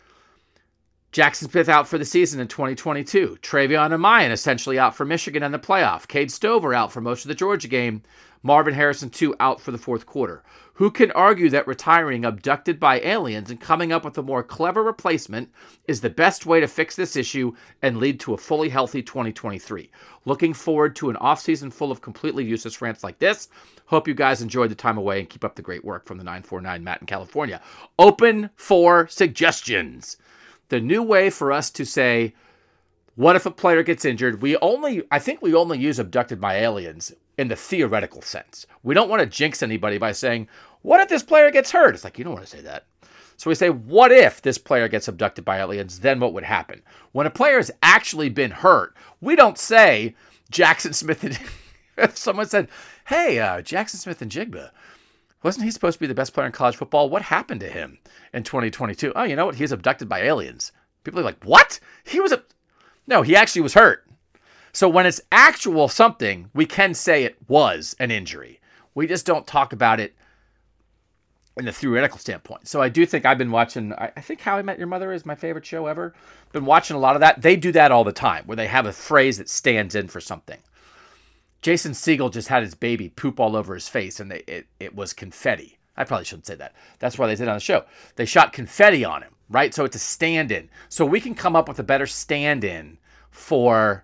Jackson Smith out for the season in 2022. Travion Amayan essentially out for Michigan in the playoff. Cade Stover out for most of the Georgia game. Marvin Harrison, too, out for the fourth quarter. Who can argue that retiring abducted by aliens and coming up with a more clever replacement is the best way to fix this issue and lead to a fully healthy 2023? Looking forward to an offseason full of completely useless rants like this. Hope you guys enjoyed the time away and keep up the great work. From the 949 Matt in California. Open for suggestions. The new way for us to say, what if a player gets injured? I think we only use abducted by aliens in the theoretical sense. We don't want to jinx anybody by saying, what if this player gets hurt? It's like, you don't want to say that. So we say, what if this player gets abducted by aliens? Then what would happen? When a player has actually been hurt, we don't say Jackson Smith. If someone said, hey, Jackson Smith and Jigba, wasn't he supposed to be the best player in college football? What happened to him in 2022? Oh, you know what? He was abducted by aliens. People are like, what? No, he actually was hurt. So when it's actual something, we can say it was an injury. We just don't talk about it in the theoretical standpoint. So I do think I've been watching, I think How I Met Your Mother is my favorite show ever. Been watching a lot of that. They do that all the time, where they have a phrase that stands in for something. Jason Segel just had his baby poop all over his face, and it was confetti. I probably shouldn't say that. That's why they did it on the show. They shot confetti on him, right? So it's a stand-in. So we can come up with a better stand-in for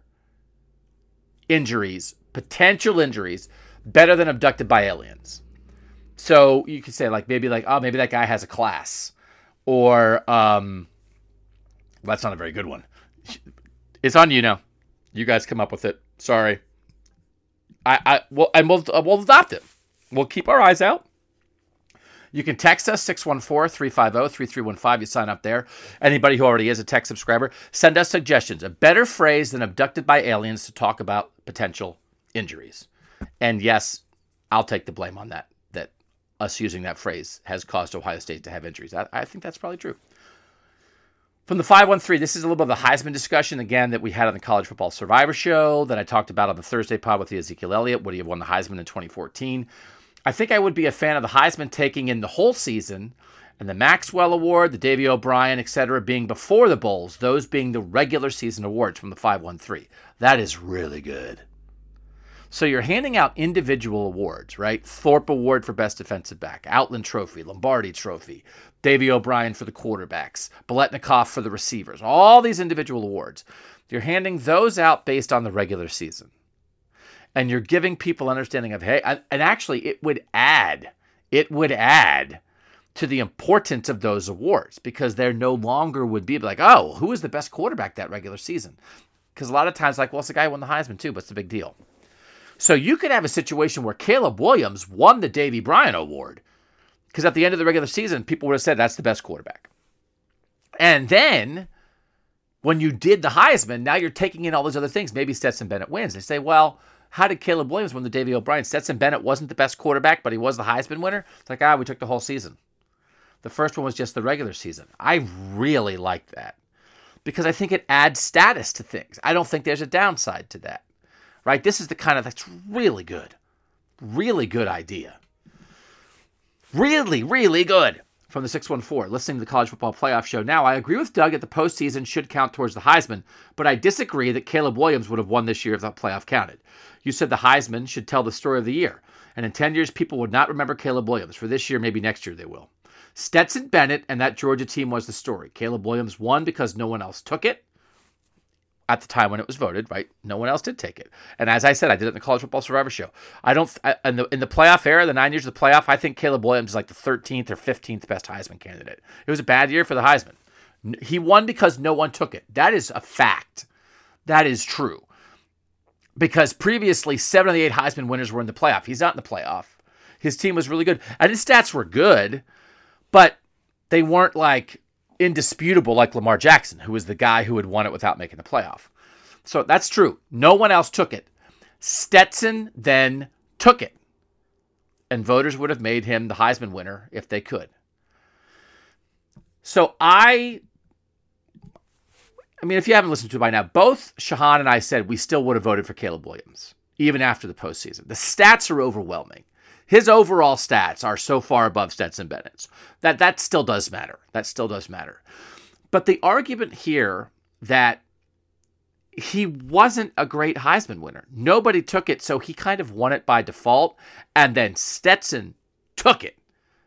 injuries, potential injuries, better than abducted by aliens. So you could say maybe that guy has a class, or that's not a very good one. It's on you now. You guys come up with it. Sorry. We'll adopt it. We'll keep our eyes out. You can text us 614-350-3315. You sign up there. Anybody who already is a tech subscriber, send us suggestions. A better phrase than abducted by aliens to talk about potential injuries. And yes, I'll take the blame on that us using that phrase has caused Ohio State to have injuries. I think that's probably true. From the 513, this is a little bit of the Heisman discussion, again, that we had on the College Football Survivor Show, that I talked about on the Thursday pod with the Ezekiel Elliott. Would he have won the Heisman in 2014? I think I would be a fan of the Heisman taking in the whole season, and the Maxwell Award, the Davey O'Brien, etc., being before the bowls, those being the regular season awards from the 513. That is really good. So you're handing out individual awards, right? Thorpe Award for Best Defensive Back, Outland Trophy, Lombardi Trophy, Davey O'Brien for the quarterbacks, Biletnikoff for the receivers, all these individual awards. You're handing those out based on the regular season. And you're giving people understanding of, hey, and actually it would add to the importance of those awards, because there no longer would be like, oh, who is the best quarterback that regular season? Because a lot of times, like, well, it's the guy who won the Heisman too, but it's a big deal. So you could have a situation where Caleb Williams won the Davey O'Brien Award, because at the end of the regular season, people would have said that's the best quarterback. And then when you did the Heisman, now you're taking in all those other things. Maybe Stetson Bennett wins. They say, well, how did Caleb Williams win the Davey O'Brien? Stetson Bennett wasn't the best quarterback, but he was the Heisman winner. It's like, we took the whole season. The first one was just the regular season. I really like that, because I think it adds status to things. I don't think there's a downside to that. Right? This is the kind of, that's really good. Really good idea. Really, really good. From the 614, listening to the College Football Playoff Show now, I agree with Doug that the postseason should count towards the Heisman, but I disagree that Caleb Williams would have won this year if the playoff counted. You said the Heisman should tell the story of the year, and in 10 years, people would not remember Caleb Williams. For this year, maybe next year they will. Stetson Bennett and that Georgia team was the story. Caleb Williams won because no one else took it. At the time when it was voted, right? No one else did take it. And as I said, I did it in the College Football Survivor Show. In the playoff era, the 9 years of the playoff, I think Caleb Williams is like the 13th or 15th best Heisman candidate. It was a bad year for the Heisman. He won because no one took it. That is a fact. That is true. Because previously, 7 of the 8 Heisman winners were in the playoff. He's not in the playoff. His team was really good. And his stats were good, but they weren't like indisputable like Lamar Jackson, who was the guy who had won it without making the playoff. So that's true. No one else took it. Stetson then took it. And voters would have made him the Heisman winner if they could. So I mean, if you haven't listened to it by now, both Shahan and I said we still would have voted for Caleb Williams, even after the postseason. The stats are overwhelming. His overall stats are so far above Stetson Bennett's. That still does matter. That still does matter. But the argument here that he wasn't a great Heisman winner. Nobody took it, so he kind of won it by default, and then Stetson took it.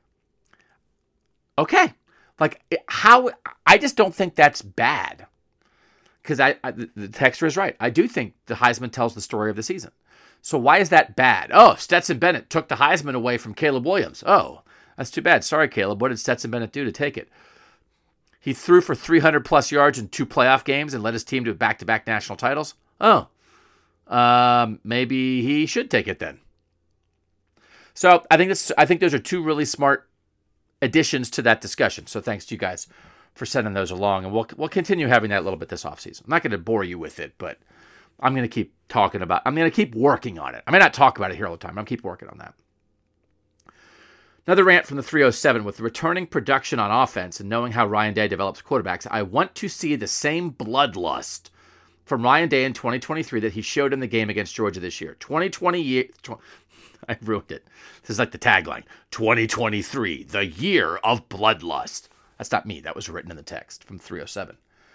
Okay. Like, how? I just don't think that's bad. Because the texter is right. I do think the Heisman tells the story of the season. So why is that bad? Oh, Stetson Bennett took the Heisman away from Caleb Williams. Oh, that's too bad. Sorry, Caleb. What did Stetson Bennett do to take it? He threw for 300-plus yards in 2 playoff games and led his team to back-to-back national titles. Oh, maybe he should take it then. So I think those are 2 really smart additions to that discussion. So thanks to you guys for sending those along, and we'll continue having that a little bit this offseason. I'm not going to bore you with it, but I'm going to keep I'm going to keep working on it. I may not talk about it here all the time. I'm going to keep working on that. Another rant from the 307. With returning production on offense and knowing how Ryan Day develops quarterbacks, I want to see the same bloodlust from Ryan Day in 2023 that he showed in the game against Georgia this year. I ruined it. This is like the tagline. 2023, the year of bloodlust. That's not me. That was written in the text from 307.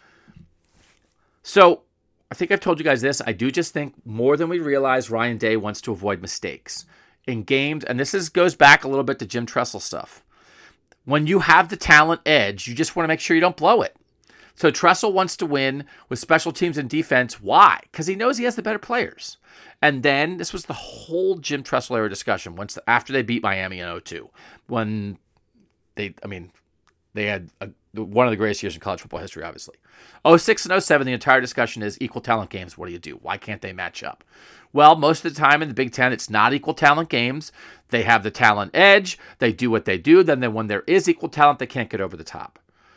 So, I think I've told you guys this. I do just think more than we realize Ryan Day wants to avoid mistakes in games. And this goes back a little bit to Jim Tressel stuff. When you have the talent edge, you just want to make sure you don't blow it. So Tressel wants to win with special teams and defense. Why? Because he knows he has the better players. And then this was the whole Jim Tressel era discussion after they beat Miami in 2002. When They had one of the greatest years in college football history, obviously. 06 and 07, the entire discussion is equal talent games. What do you do? Why can't they match up? Well, most of the time in the Big Ten, it's not equal talent games. They have the talent edge. They do what they do. Then when there is equal talent, they can't get over the top.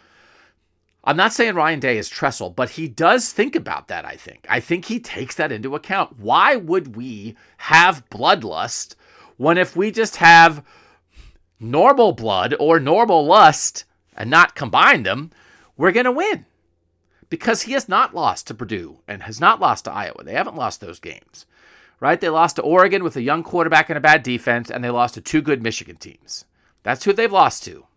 I'm not saying Ryan Day is Tressel, but he does think about that, I think. I think he takes that into account. Why would we have bloodlust when if we just have normal blood or normal lust and not combine them, we're going to win? Because he has not lost to Purdue and has not lost to Iowa. They haven't lost those games, right? They lost to Oregon with a young quarterback and a bad defense, and they lost to 2 good Michigan teams. That's who they've lost to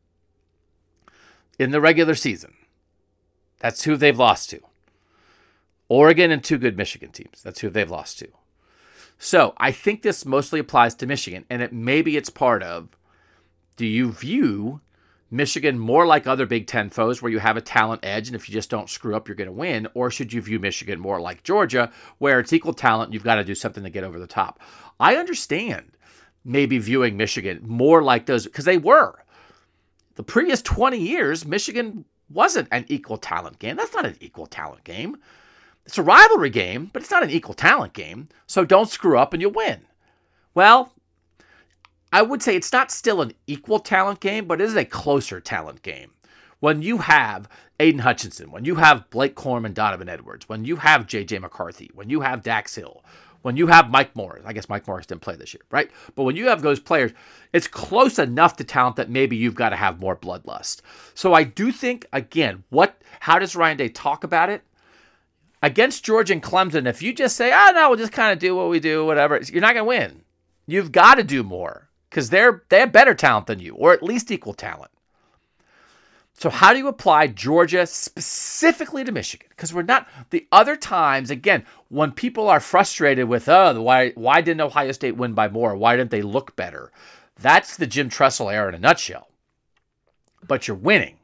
in the regular season. That's who they've lost to. Oregon and 2 good Michigan teams. That's who they've lost to. So I think this mostly applies to Michigan, and maybe it's part of, do you view Michigan more like other Big Ten foes where you have a talent edge, and if you just don't screw up, you're going to win? Or should you view Michigan more like Georgia, where it's equal talent, you've got to do something to get over the top? I understand maybe viewing Michigan more like those, because they were. The previous 20 years, Michigan wasn't an equal talent game. That's not an equal talent game. It's a rivalry game, but it's not an equal talent game. So don't screw up and you'll win. Well, I would say it's not still an equal talent game, but it is a closer talent game. When you have Aiden Hutchinson, when you have Blake Corum and Donovan Edwards, when you have J.J. McCarthy, when you have Dax Hill, when you have Mike Morris, I guess Mike Morris didn't play this year, right? But when you have those players, it's close enough to talent that maybe you've got to have more bloodlust. So I do think, again, how does Ryan Day talk about it? Against Georgia and Clemson, if you just say, no, we'll just kind of do what we do, whatever, you're not going to win. You've got to do more because they have better talent than you, or at least equal talent. So how do you apply Georgia specifically to Michigan? Because we're not, the other times, again, when people are frustrated with, why didn't Ohio State win by more? Why didn't they look better? That's the Jim Tressel era in a nutshell. But you're winning.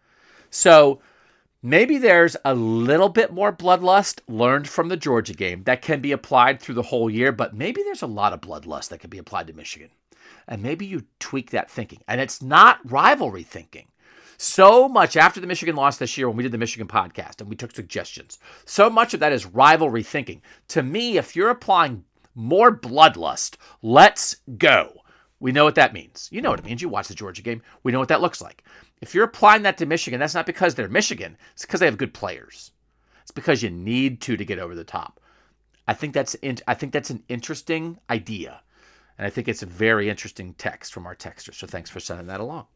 So maybe there's a little bit more bloodlust learned from the Georgia game that can be applied through the whole year, but maybe there's a lot of bloodlust that can be applied to Michigan. And maybe you tweak that thinking. And it's not rivalry thinking. So much after the Michigan loss this year when we did the Michigan podcast and we took suggestions, so much of that is rivalry thinking. To me, if you're applying more bloodlust, let's go. We know what that means. You know what it means. You watch the Georgia game. We know what that looks like. If you're applying that to Michigan, that's not because they're Michigan. It's because they have good players. It's because you need to get over the top. I think that's an interesting idea. And I think it's a very interesting text from our texter. So thanks for sending that along.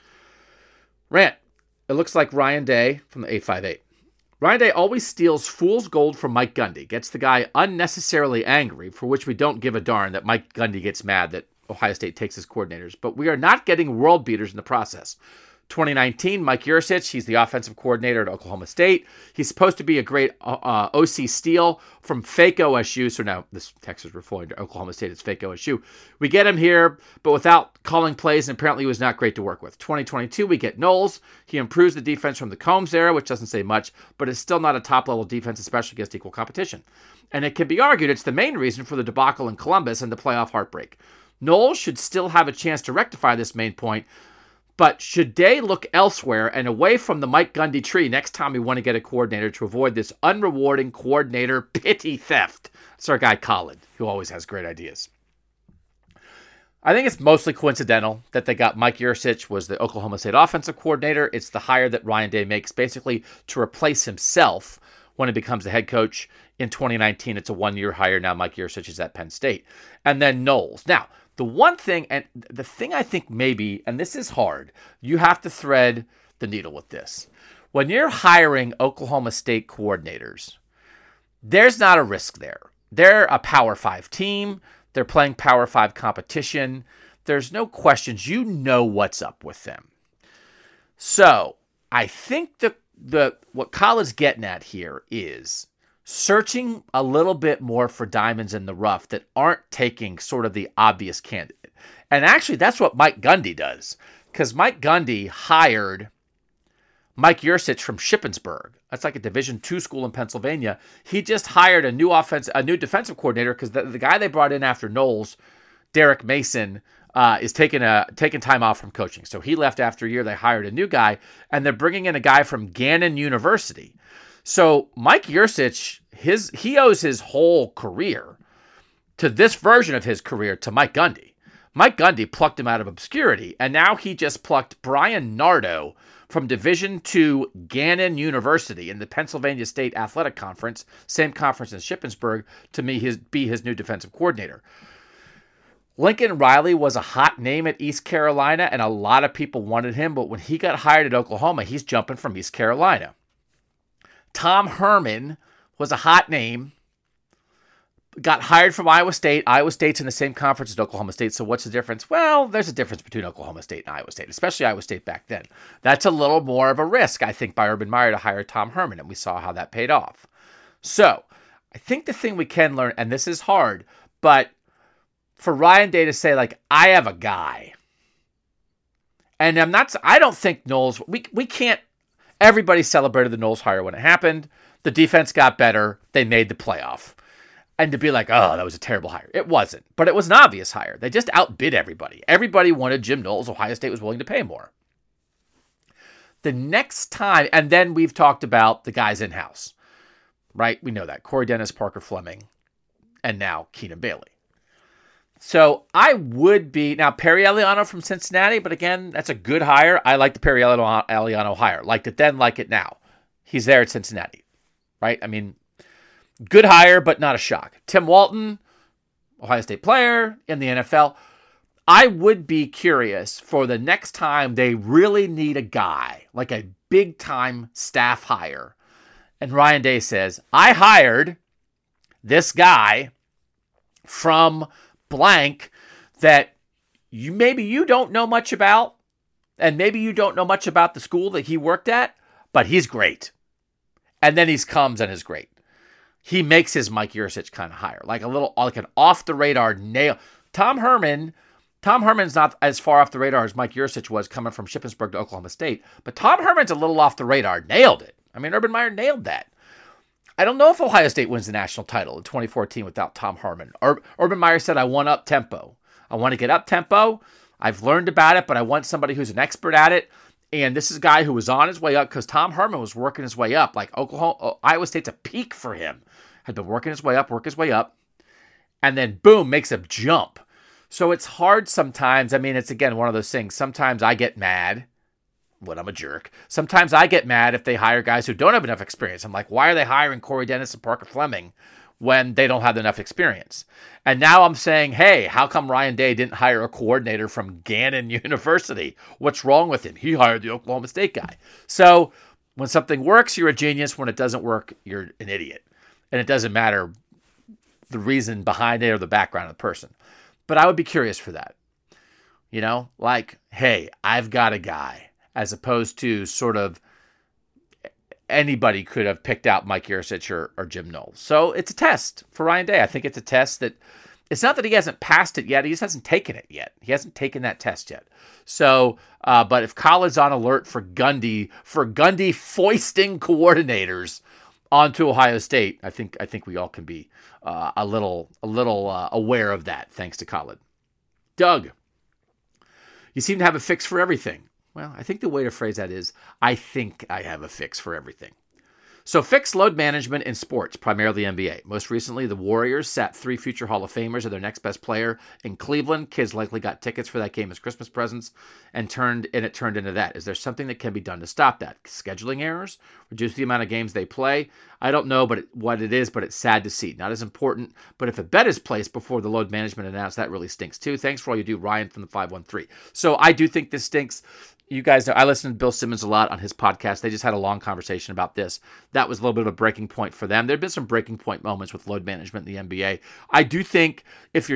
Rant. It looks like Ryan Day from the 858. Ryan Day always steals fool's gold from Mike Gundy. Gets the guy unnecessarily angry, for which we don't give a darn that Mike Gundy gets mad that Ohio State takes his coordinators. But we are not getting world beaters in the process. 2019, Mike Yurcich, he's the offensive coordinator at Oklahoma State. He's supposed to be a great OC steal from fake OSU. So now this text is referring to Oklahoma State as fake OSU. We get him here, but without calling plays, and apparently he was not great to work with. 2022, we get Knowles. He improves the defense from the Combs era, which doesn't say much, but it's still not a top-level defense, especially against equal competition. And it can be argued it's the main reason for the debacle in Columbus and the playoff heartbreak. Knowles should still have a chance to rectify this main point, but should Day look elsewhere and away from the Mike Gundy tree next time we want to get a coordinator to avoid this unrewarding coordinator pity theft? It's our guy Colin, who always has great ideas. I think it's mostly coincidental that they got Mike Yurcich was the Oklahoma State offensive coordinator. It's the hire that Ryan Day makes basically to replace himself when he becomes the head coach in 2019. It's a one-year hire. Now Mike Yurcich is at Penn State. And then Knowles. Now, the one thing, and the thing I think maybe, and this is hard, you have to thread the needle with this. When you're hiring Oklahoma State coordinators, there's not a risk there. They're a Power 5 team. They're playing Power 5 competition. There's no questions. You know what's up with them. So I think what Kyle is getting at here is searching a little bit more for diamonds in the rough that aren't taking sort of the obvious candidate. And actually, that's what Mike Gundy does. Because Mike Gundy hired Mike Yurcich from Shippensburg. That's like a Division II school in Pennsylvania. He just hired a new defensive coordinator because the guy they brought in after Knowles, Derek Mason, is taking time off from coaching. So he left after a year. They hired a new guy, and they're bringing in a guy from Gannon University. So Mike Yurcich, he owes his whole career to this version of his career to Mike Gundy. Mike Gundy plucked him out of obscurity, and now he just plucked Brian Nardo from Division II Gannon University in the Pennsylvania State Athletic Conference, same conference as Shippensburg, to be his new defensive coordinator. Lincoln Riley was a hot name at East Carolina, and a lot of people wanted him, but when he got hired at Oklahoma, he's jumping from East Carolina. Tom Herman was a hot name, got hired from Iowa State. Iowa State's in the same conference as Oklahoma State, so what's the difference? Well, there's a difference between Oklahoma State and Iowa State, especially Iowa State back then. That's a little more of a risk, I think, by Urban Meyer to hire Tom Herman, and we saw how that paid off. So, I think the thing we can learn, and this is hard, but for Ryan Day to say, like, I have a guy, and I don't think Knowles, we can't. Everybody celebrated the Knowles hire when it happened. The defense got better. They made the playoff. And to be like, oh, that was a terrible hire. It wasn't. But it was an obvious hire. They just outbid everybody. Everybody wanted Jim Knowles. Ohio State was willing to pay more. The next time, and then we've talked about the guys in-house, right? We know that. Corey Dennis, Parker Fleming, and now Keenan Bailey. So I would be, now Perry Eliano from Cincinnati, but again, that's a good hire. I like the Perry Eliano hire. Liked it then, like it now. He's there at Cincinnati, right? I mean, good hire, but not a shock. Tim Walton, Ohio State player in the NFL. I would be curious for the next time they really need a guy, like a big-time staff hire. And Ryan Day says, I hired this guy from blank that maybe you don't know much about, and maybe you don't know much about the school that he worked at, but he's great. And then he comes and is great. He makes his Mike Yurcich kind of hire, like an off-the-radar nail. Tom Herman's not as far off the radar as Mike Yurcich was coming from Shippensburg to Oklahoma State, but Tom Herman's a little off the radar. Nailed it. I mean, Urban Meyer nailed that. I don't know if Ohio State wins the national title in 2014 without Tom Herman. Urban Meyer said, I want up-tempo. I want to get up-tempo. I've learned about it, but I want somebody who's an expert at it. And this is a guy who was on his way up because Tom Herman was working his way up. Like Iowa State's a peak for him. Had been working his way up, and then boom, makes a jump. So it's hard sometimes. I mean, it's again one of those things. Sometimes I get mad when I'm a jerk. Sometimes I get mad if they hire guys who don't have enough experience. I'm like, why are they hiring Corey Dennis and Parker Fleming when they don't have enough experience? And now I'm saying, hey, how come Ryan Day didn't hire a coordinator from Gannon University? What's wrong with him? He hired the Oklahoma State guy. So when something works, you're a genius. When it doesn't work, you're an idiot. And it doesn't matter the reason behind it or the background of the person. But I would be curious for that. You know, like, hey, I've got a guy, as opposed to sort of anybody could have picked out Mike Yurcich or Jim Knowles. So it's a test for Ryan Day. I think it's a test that it's not that he hasn't passed it yet. He just hasn't taken it yet. He hasn't taken that test yet. So, but if Colin's on alert for Gundy foisting coordinators onto Ohio State, I think we all can be a little aware of that, thanks to Colin. Doug, you seem to have a fix for everything. Well, I think the way to phrase that is, I think I have a fix for everything. So fix load management in sports, primarily NBA. Most recently, the Warriors sat 3 future Hall of Famers as their next best player in Cleveland. Kids likely got tickets for that game as Christmas presents, and it turned into that. Is there something that can be done to stop that? Scheduling errors? Reduce the amount of games they play? I don't know what it is, but it's sad to see. Not as important, but if a bet is placed before the load management announced, that really stinks too. Thanks for all you do, Ryan from the 513. So I do think this stinks. You guys know, I listen to Bill Simmons a lot on his podcast. They just had a long conversation about this. That was a little bit of a breaking point for them. There have been some breaking point moments with load management in the NBA. I do think if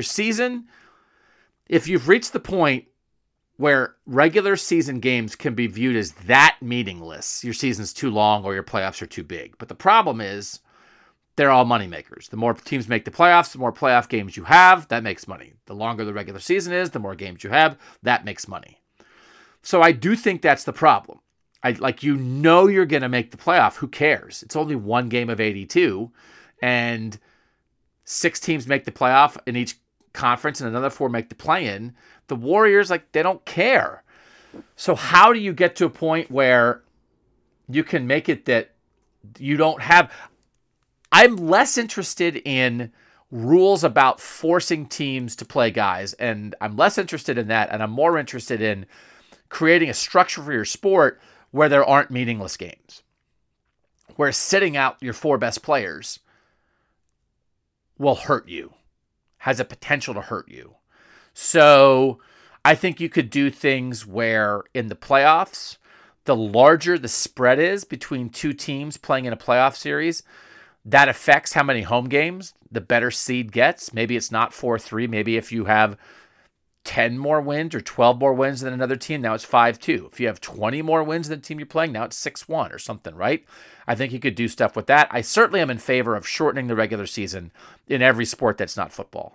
you've reached the point where regular season games can be viewed as that meaningless, your season's too long or your playoffs are too big. But the problem is they're all moneymakers. The more teams make the playoffs, the more playoff games you have, that makes money. The longer the regular season is, the more games you have, that makes money. So I do think that's the problem. You're going to make the playoff. Who cares? It's only one game of 82, and 6 teams make the playoff in each conference and another 4 make the play-in, the Warriors, like, they don't care. So how do you get to a point where you can make it that you don't have... I'm less interested in rules about forcing teams to play guys, and I'm less interested in that, and I'm more interested in creating a structure for your sport where there aren't meaningless games, where sitting out your 4 best players will hurt you, has a potential to hurt you. So I think you could do things where in the playoffs, the larger the spread is between 2 teams playing in a playoff series, that affects how many home games the better seed gets. Maybe it's not 4-3. Maybe if you have 10 more wins or 12 more wins than another team, now it's 5-2. If you have 20 more wins than the team you're playing, now it's 6-1 or something, right? I think you could do stuff with that. I certainly am in favor of shortening the regular season in every sport that's not football.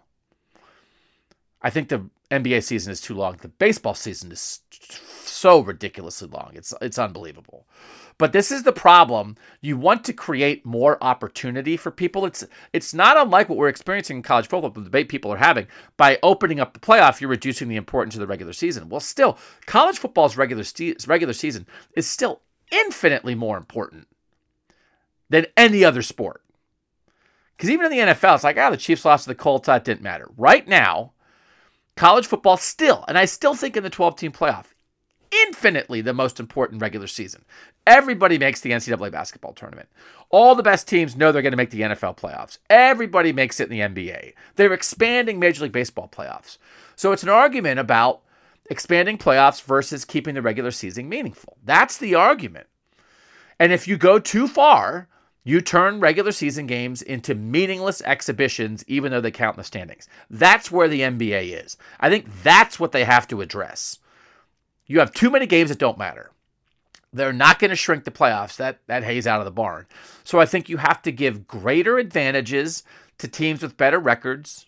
I think the NBA season is too long. The baseball season is so ridiculously long. It's unbelievable. But this is the problem. You want to create more opportunity for people. It's not unlike what we're experiencing in college football, the debate people are having. By opening up the playoff, you're reducing the importance of the regular season. Well, still, college football's regular season is still infinitely more important than any other sport. Because even in the NFL, it's like, the Chiefs lost to the Colts, that didn't matter. Right now, college football still, and I still think in the 12-team playoff, infinitely the most important regular season. Everybody makes the NCAA basketball tournament. All the best teams know they're going to make the NFL playoffs. Everybody makes it in the NBA. They're expanding Major League Baseball playoffs. So it's an argument about expanding playoffs versus keeping the regular season meaningful. That's the argument. And if you go too far, you turn regular season games into meaningless exhibitions, even though they count in the standings. That's where the NBA is. I think that's what they have to address. You have too many games that don't matter. They're not going to shrink the playoffs. That hay's out of the barn. So I think you have to give greater advantages to teams with better records,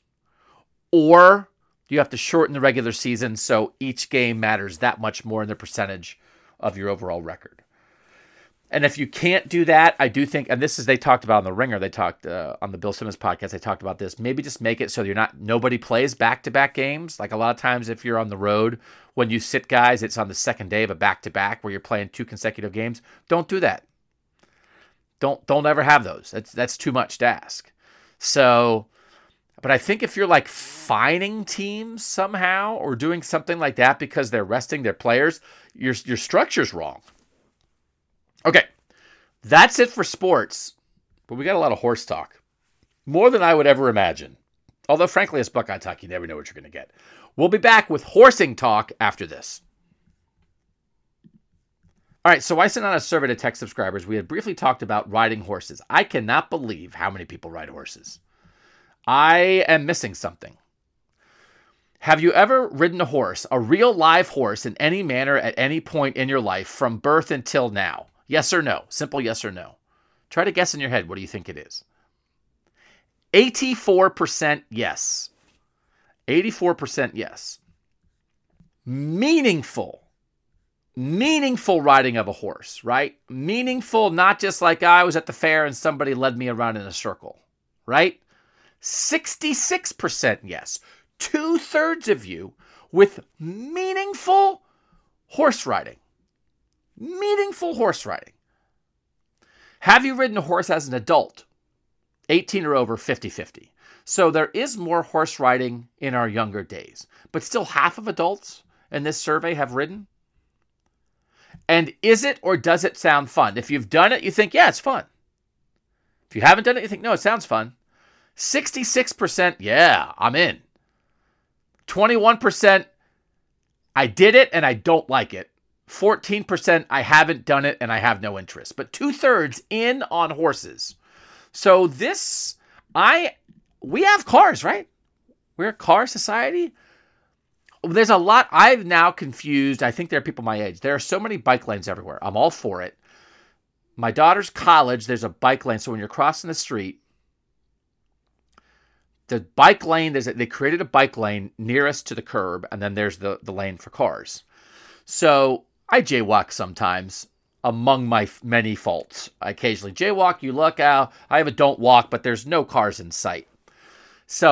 or you have to shorten the regular season so each game matters that much more in the percentage of your overall record. And if you can't do that, I do think, and this is, they talked about on The Ringer, they talked on the Bill Simmons podcast, they talked about this, maybe just make it so nobody plays back-to-back games. Like a lot of times if you're on the road, when you sit guys, it's on the second day of a back-to-back where you're playing 2 consecutive games. Don't do that. Don't ever have those. That's too much to ask. So, but I think if you're like fining teams somehow or doing something like that because they're resting their players, your structure's wrong. Okay, that's it for sports, but we got a lot of horse talk. More than I would ever imagine. Although, frankly, as Buckeye talk, you never know what you're going to get. We'll be back with horsing talk after this. All right, so I sent out a survey to tech subscribers. We had briefly talked about riding horses. I cannot believe how many people ride horses. I am missing something. Have you ever ridden a horse, a real live horse, in any manner at any point in your life from birth until now? Yes or no? Simple yes or no. Try to guess in your head. What do you think it is? 84% yes. 84% yes. Meaningful riding of a horse, right? Meaningful, not just like I was at the fair and somebody led me around in a circle, right? 66% yes. 2/3 of you with meaningful horse riding. Meaningful horse riding. Have you ridden a horse as an adult? 18 or over, 50-50. So there is more horse riding in our younger days, but still half of adults in this survey have ridden. And is it or does it sound fun? If you've done it, you think, yeah, it's fun. If you haven't done it, you think, no, it sounds fun. 66%, yeah, I'm in. 21%, I did it and I don't like it. 14%, I haven't done it and I have no interest. But 2/3 in on horses. So we have cars, right? We're a car society. There's a lot. I've now confused. I think there are people my age. There are so many bike lanes everywhere. I'm all for it. My daughter's college, there's a bike lane. So when you're crossing the street, the bike lane, they created a bike lane nearest to the curb, and then there's the lane for cars. So I jaywalk sometimes, among my many faults. I occasionally jaywalk. You look out. I have a don't walk, but there's no cars in sight. So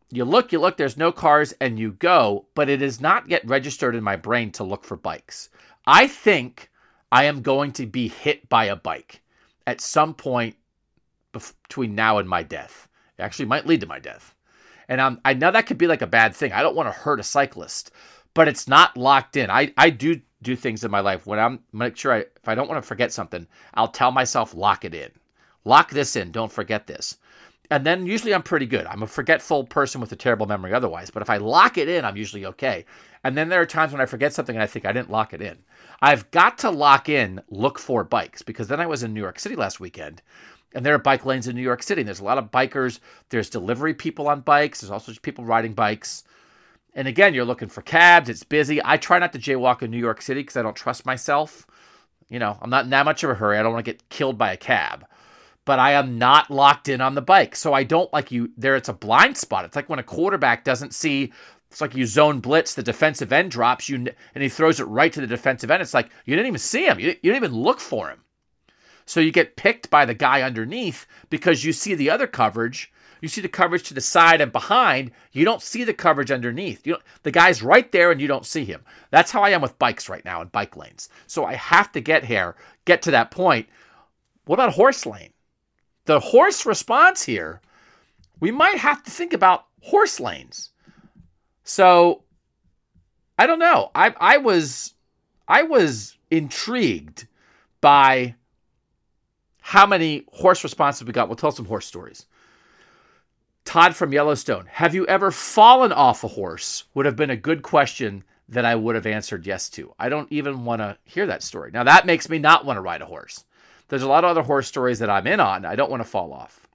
You look, there's no cars, and you go, but it is not yet registered in my brain to look for bikes. I think I am going to be hit by a bike at some point between now and my death. It actually might lead to my death. And I know that could be like a bad thing. I don't want to hurt a cyclist, but it's not locked in. I do things in my life when I'm make sure if I don't want to forget something, I'll tell myself, lock it in. Lock this in. Don't forget this. And then usually I'm pretty good. I'm a forgetful person with a terrible memory otherwise. But if I lock it in, I'm usually okay. And then there are times when I forget something and I think I didn't lock it in. I've got to lock in, look for bikes, because then I was in New York City last weekend. And there are bike lanes in New York City. And there's a lot of bikers. There's delivery people on bikes. There's also just people riding bikes. And again, you're looking for cabs. It's busy. I try not to jaywalk in New York City because I don't trust myself. You know, I'm not in that much of a hurry. I don't want to get killed by a cab. But I am not locked in on the bike. So I don't like you there. It's a blind spot. It's like when a quarterback doesn't see, it's like you zone blitz, the defensive end drops you and he throws it right to the defensive end. It's like you didn't even see him. You didn't even look for him. So you get picked by the guy underneath because you see the other coverage. You see the coverage to the side and behind. You don't see the coverage underneath. The guy's right there and you don't see him. That's how I am with bikes right now in bike lanes. So I have to get to that point. What about horse lane? The horse response here, we might have to think about horse lanes. So, I don't know. I was intrigued by how many horse responses we got. We'll tell some horse stories. Todd from Yellowstone, have you ever fallen off a horse? Would have been a good question that I would have answered yes to. I don't even want to hear that story. Now, that makes me not want to ride a horse. There's a lot of other horse stories that I'm in on. I don't want to fall off.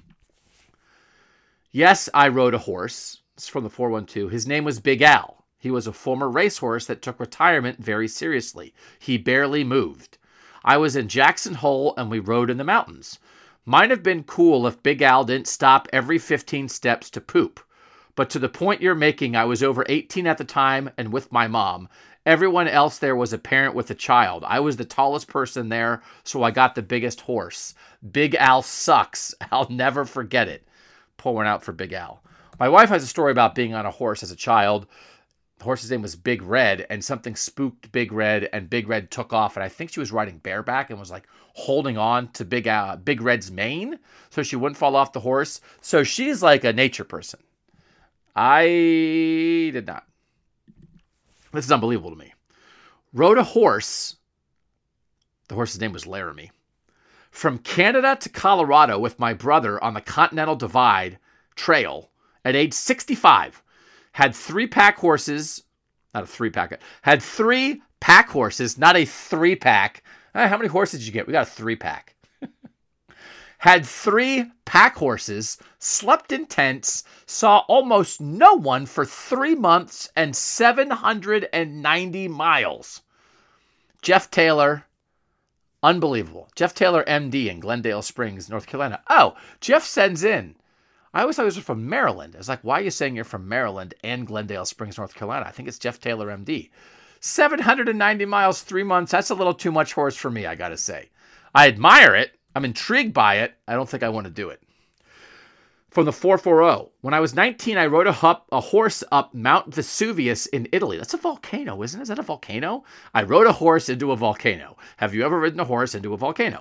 Yes, I rode a horse. It's from the 412. His name was Big Al. He was a former racehorse that took retirement very seriously. He barely moved. I was in Jackson Hole and we rode in the mountains. Might have been cool if Big Al didn't stop every 15 steps to poop. But to the point you're making, I was over 18 at the time and with my mom. Everyone else there was a parent with a child. I was the tallest person there, so I got the biggest horse. Big Al sucks. I'll never forget it. Pour one out for Big Al. My wife has a story about being on a horse as a child. The horse's name was Big Red, and something spooked Big Red, and Big Red took off. And I think she was riding bareback and was like holding on to Big Red's mane so she wouldn't fall off the horse. So she's like a nature person. I did not. This is unbelievable to me. Rode a horse. The horse's name was Laramie. From Canada to Colorado with my brother on the Continental Divide Trail at age 65. Had 3 pack horses. Not a 3-pack. Had 3 pack horses, not a 3-pack. How many horses did you get? We got a 3-pack. Had 3 pack horses, slept in tents, saw almost no one for 3 months and 790 miles. Jeff Taylor, unbelievable. Jeff Taylor, MD in Glendale Springs, North Carolina. Oh, Jeff sends in. I always thought he was from Maryland. I was like, why are you saying you're from Maryland and Glendale Springs, North Carolina? I think it's Jeff Taylor, MD. 790 miles, 3 months. That's a little too much horse for me, I got to say. I admire it. I'm intrigued by it. I don't think I want to do it. From the 440. When I was 19, I rode a horse up Mount Vesuvius in Italy. That's a volcano, isn't it? Is that a volcano? I rode a horse into a volcano. Have you ever ridden a horse into a volcano?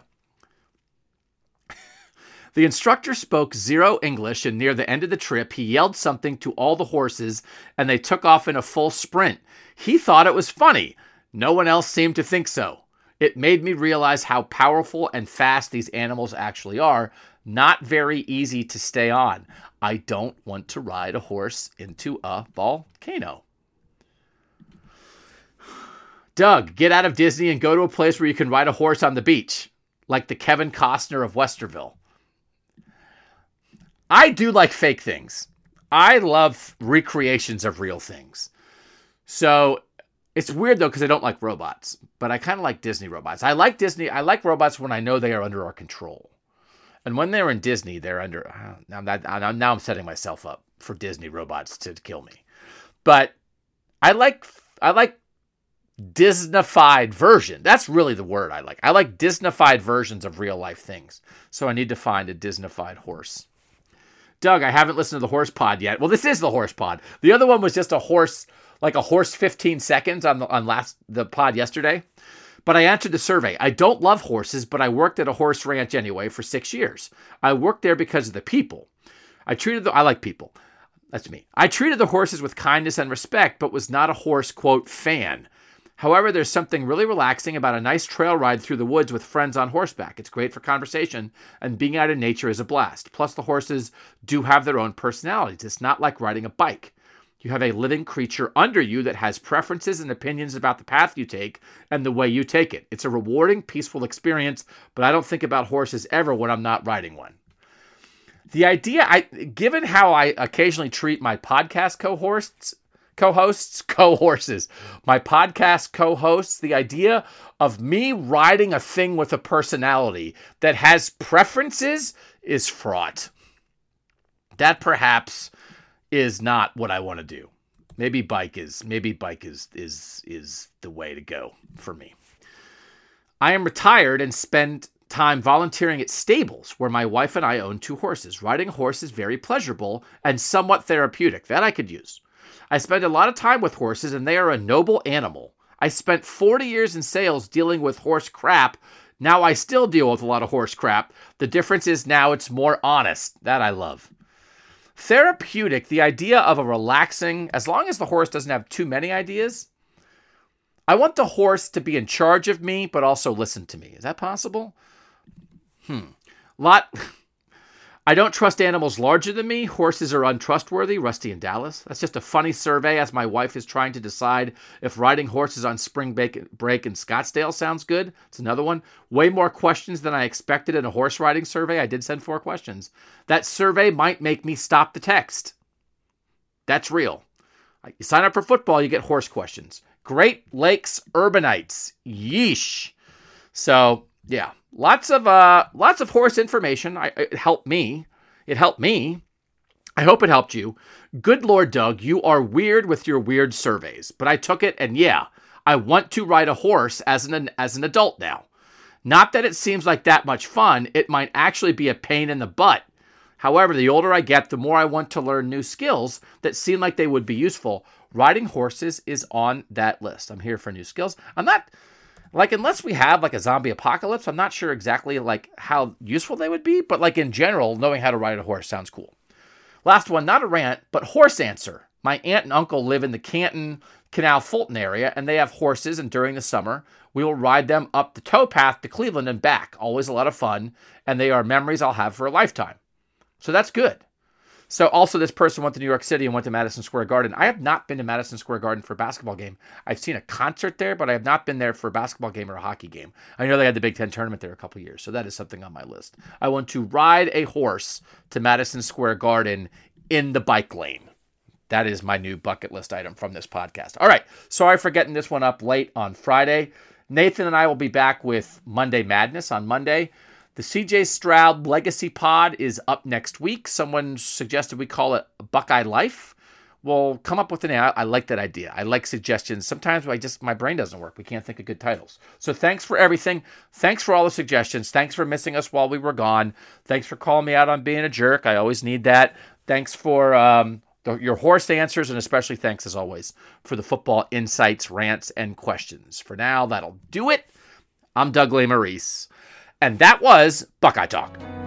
The instructor spoke 0 English, and near the end of the trip, he yelled something to all the horses, and they took off in a full sprint. He thought it was funny. No one else seemed to think so. It made me realize how powerful and fast these animals actually are. Not very easy to stay on. I don't want to ride a horse into a volcano. Doug, get out of Disney and go to a place where you can ride a horse on the beach, like the Kevin Costner of Westerville. I do like fake things. I love recreations of real things. So it's weird, though, because I don't like robots, but I kind of like Disney robots. I like robots when I know they are under our control. And when they're in Disney, they're under... Now I'm setting myself up for Disney robots to kill me. But I like Disneyfied version. That's really the word I like. I like Disneyfied versions of real life things. So I need to find a Disneyfied horse. Doug, I haven't listened to the horse pod yet. Well, this is the horse pod. The other one was just a horse 15 seconds on the pod yesterday. But I answered the survey. I don't love horses, but I worked at a horse ranch anyway for 6 years. I worked there because of the people. I like people. That's me. I treated the horses with kindness and respect, but was not a horse, quote, fan. However, there's something really relaxing about a nice trail ride through the woods with friends on horseback. It's great for conversation, and being out in nature is a blast. Plus, the horses do have their own personalities. It's not like riding a bike. You have a living creature under you that has preferences and opinions about the path you take and the way you take it. It's a rewarding, peaceful experience, but I don't think about horses ever when I'm not riding one. The idea, given how I occasionally treat my podcast my podcast co-hosts, the idea of me riding a thing with a personality that has preferences is fraught. That perhaps is not what I want to do. Maybe bike is the way to go for me. I am retired and spend time volunteering at stables where my wife and I own 2 horses. Riding a horse is very pleasurable and somewhat therapeutic. That I could use. I spend a lot of time with horses, and they are a noble animal. I spent 40 years in sales dealing with horse crap. Now I still deal with a lot of horse crap. The difference is now it's more honest. That I love. Therapeutic, the idea of a relaxing, as long as the horse doesn't have too many ideas. I want the horse to be in charge of me, but also listen to me. Is that possible? I don't trust animals larger than me. Horses are untrustworthy. Rusty in Dallas. That's just a funny survey as my wife is trying to decide if riding horses on spring break in Scottsdale sounds good. It's another one. Way more questions than I expected in a horse riding survey. I did send 4 questions. That survey might make me stop the text. That's real. You sign up for football, you get horse questions. Great Lakes Urbanites. Yeesh. So, yeah. Lots of horse information. It helped me. I hope it helped you. Good Lord, Doug, you are weird with your weird surveys. But I took it, and yeah, I want to ride a horse as an adult now. Not that it seems like that much fun. It might actually be a pain in the butt. However, the older I get, the more I want to learn new skills that seem like they would be useful. Riding horses is on that list. I'm here for new skills. I'm not... unless we have a zombie apocalypse, I'm not sure exactly how useful they would be, but in general, knowing how to ride a horse sounds cool. Last one, not a rant, but horse answer. My aunt and uncle live in the Canton, Canal Fulton area, and they have horses, and during the summer, we will ride them up the towpath to Cleveland and back. Always a lot of fun, and they are memories I'll have for a lifetime. So that's good. So also this person went to New York City and went to Madison Square Garden. I have not been to Madison Square Garden for a basketball game. I've seen a concert there, but I have not been there for a basketball game or a hockey game. I know they had the Big Ten tournament there a couple of years, so that is something on my list. I want to ride a horse to Madison Square Garden in the bike lane. That is my new bucket list item from this podcast. All right, sorry for getting this one up late on Friday. Nathan and I will be back with Monday Madness on Monday. The CJ Stroud Legacy Pod is up next week. Someone suggested we call it Buckeye Life. We'll come up with an name. I like that idea. I like suggestions. Sometimes my brain doesn't work. We can't think of good titles. So thanks for everything. Thanks for all the suggestions. Thanks for missing us while we were gone. Thanks for calling me out on being a jerk. I always need that. Thanks for your horse answers, and especially thanks, as always, for the football insights, rants, and questions. For now, that'll do it. I'm Doug Lesmerises. And that was Buckeye Talk.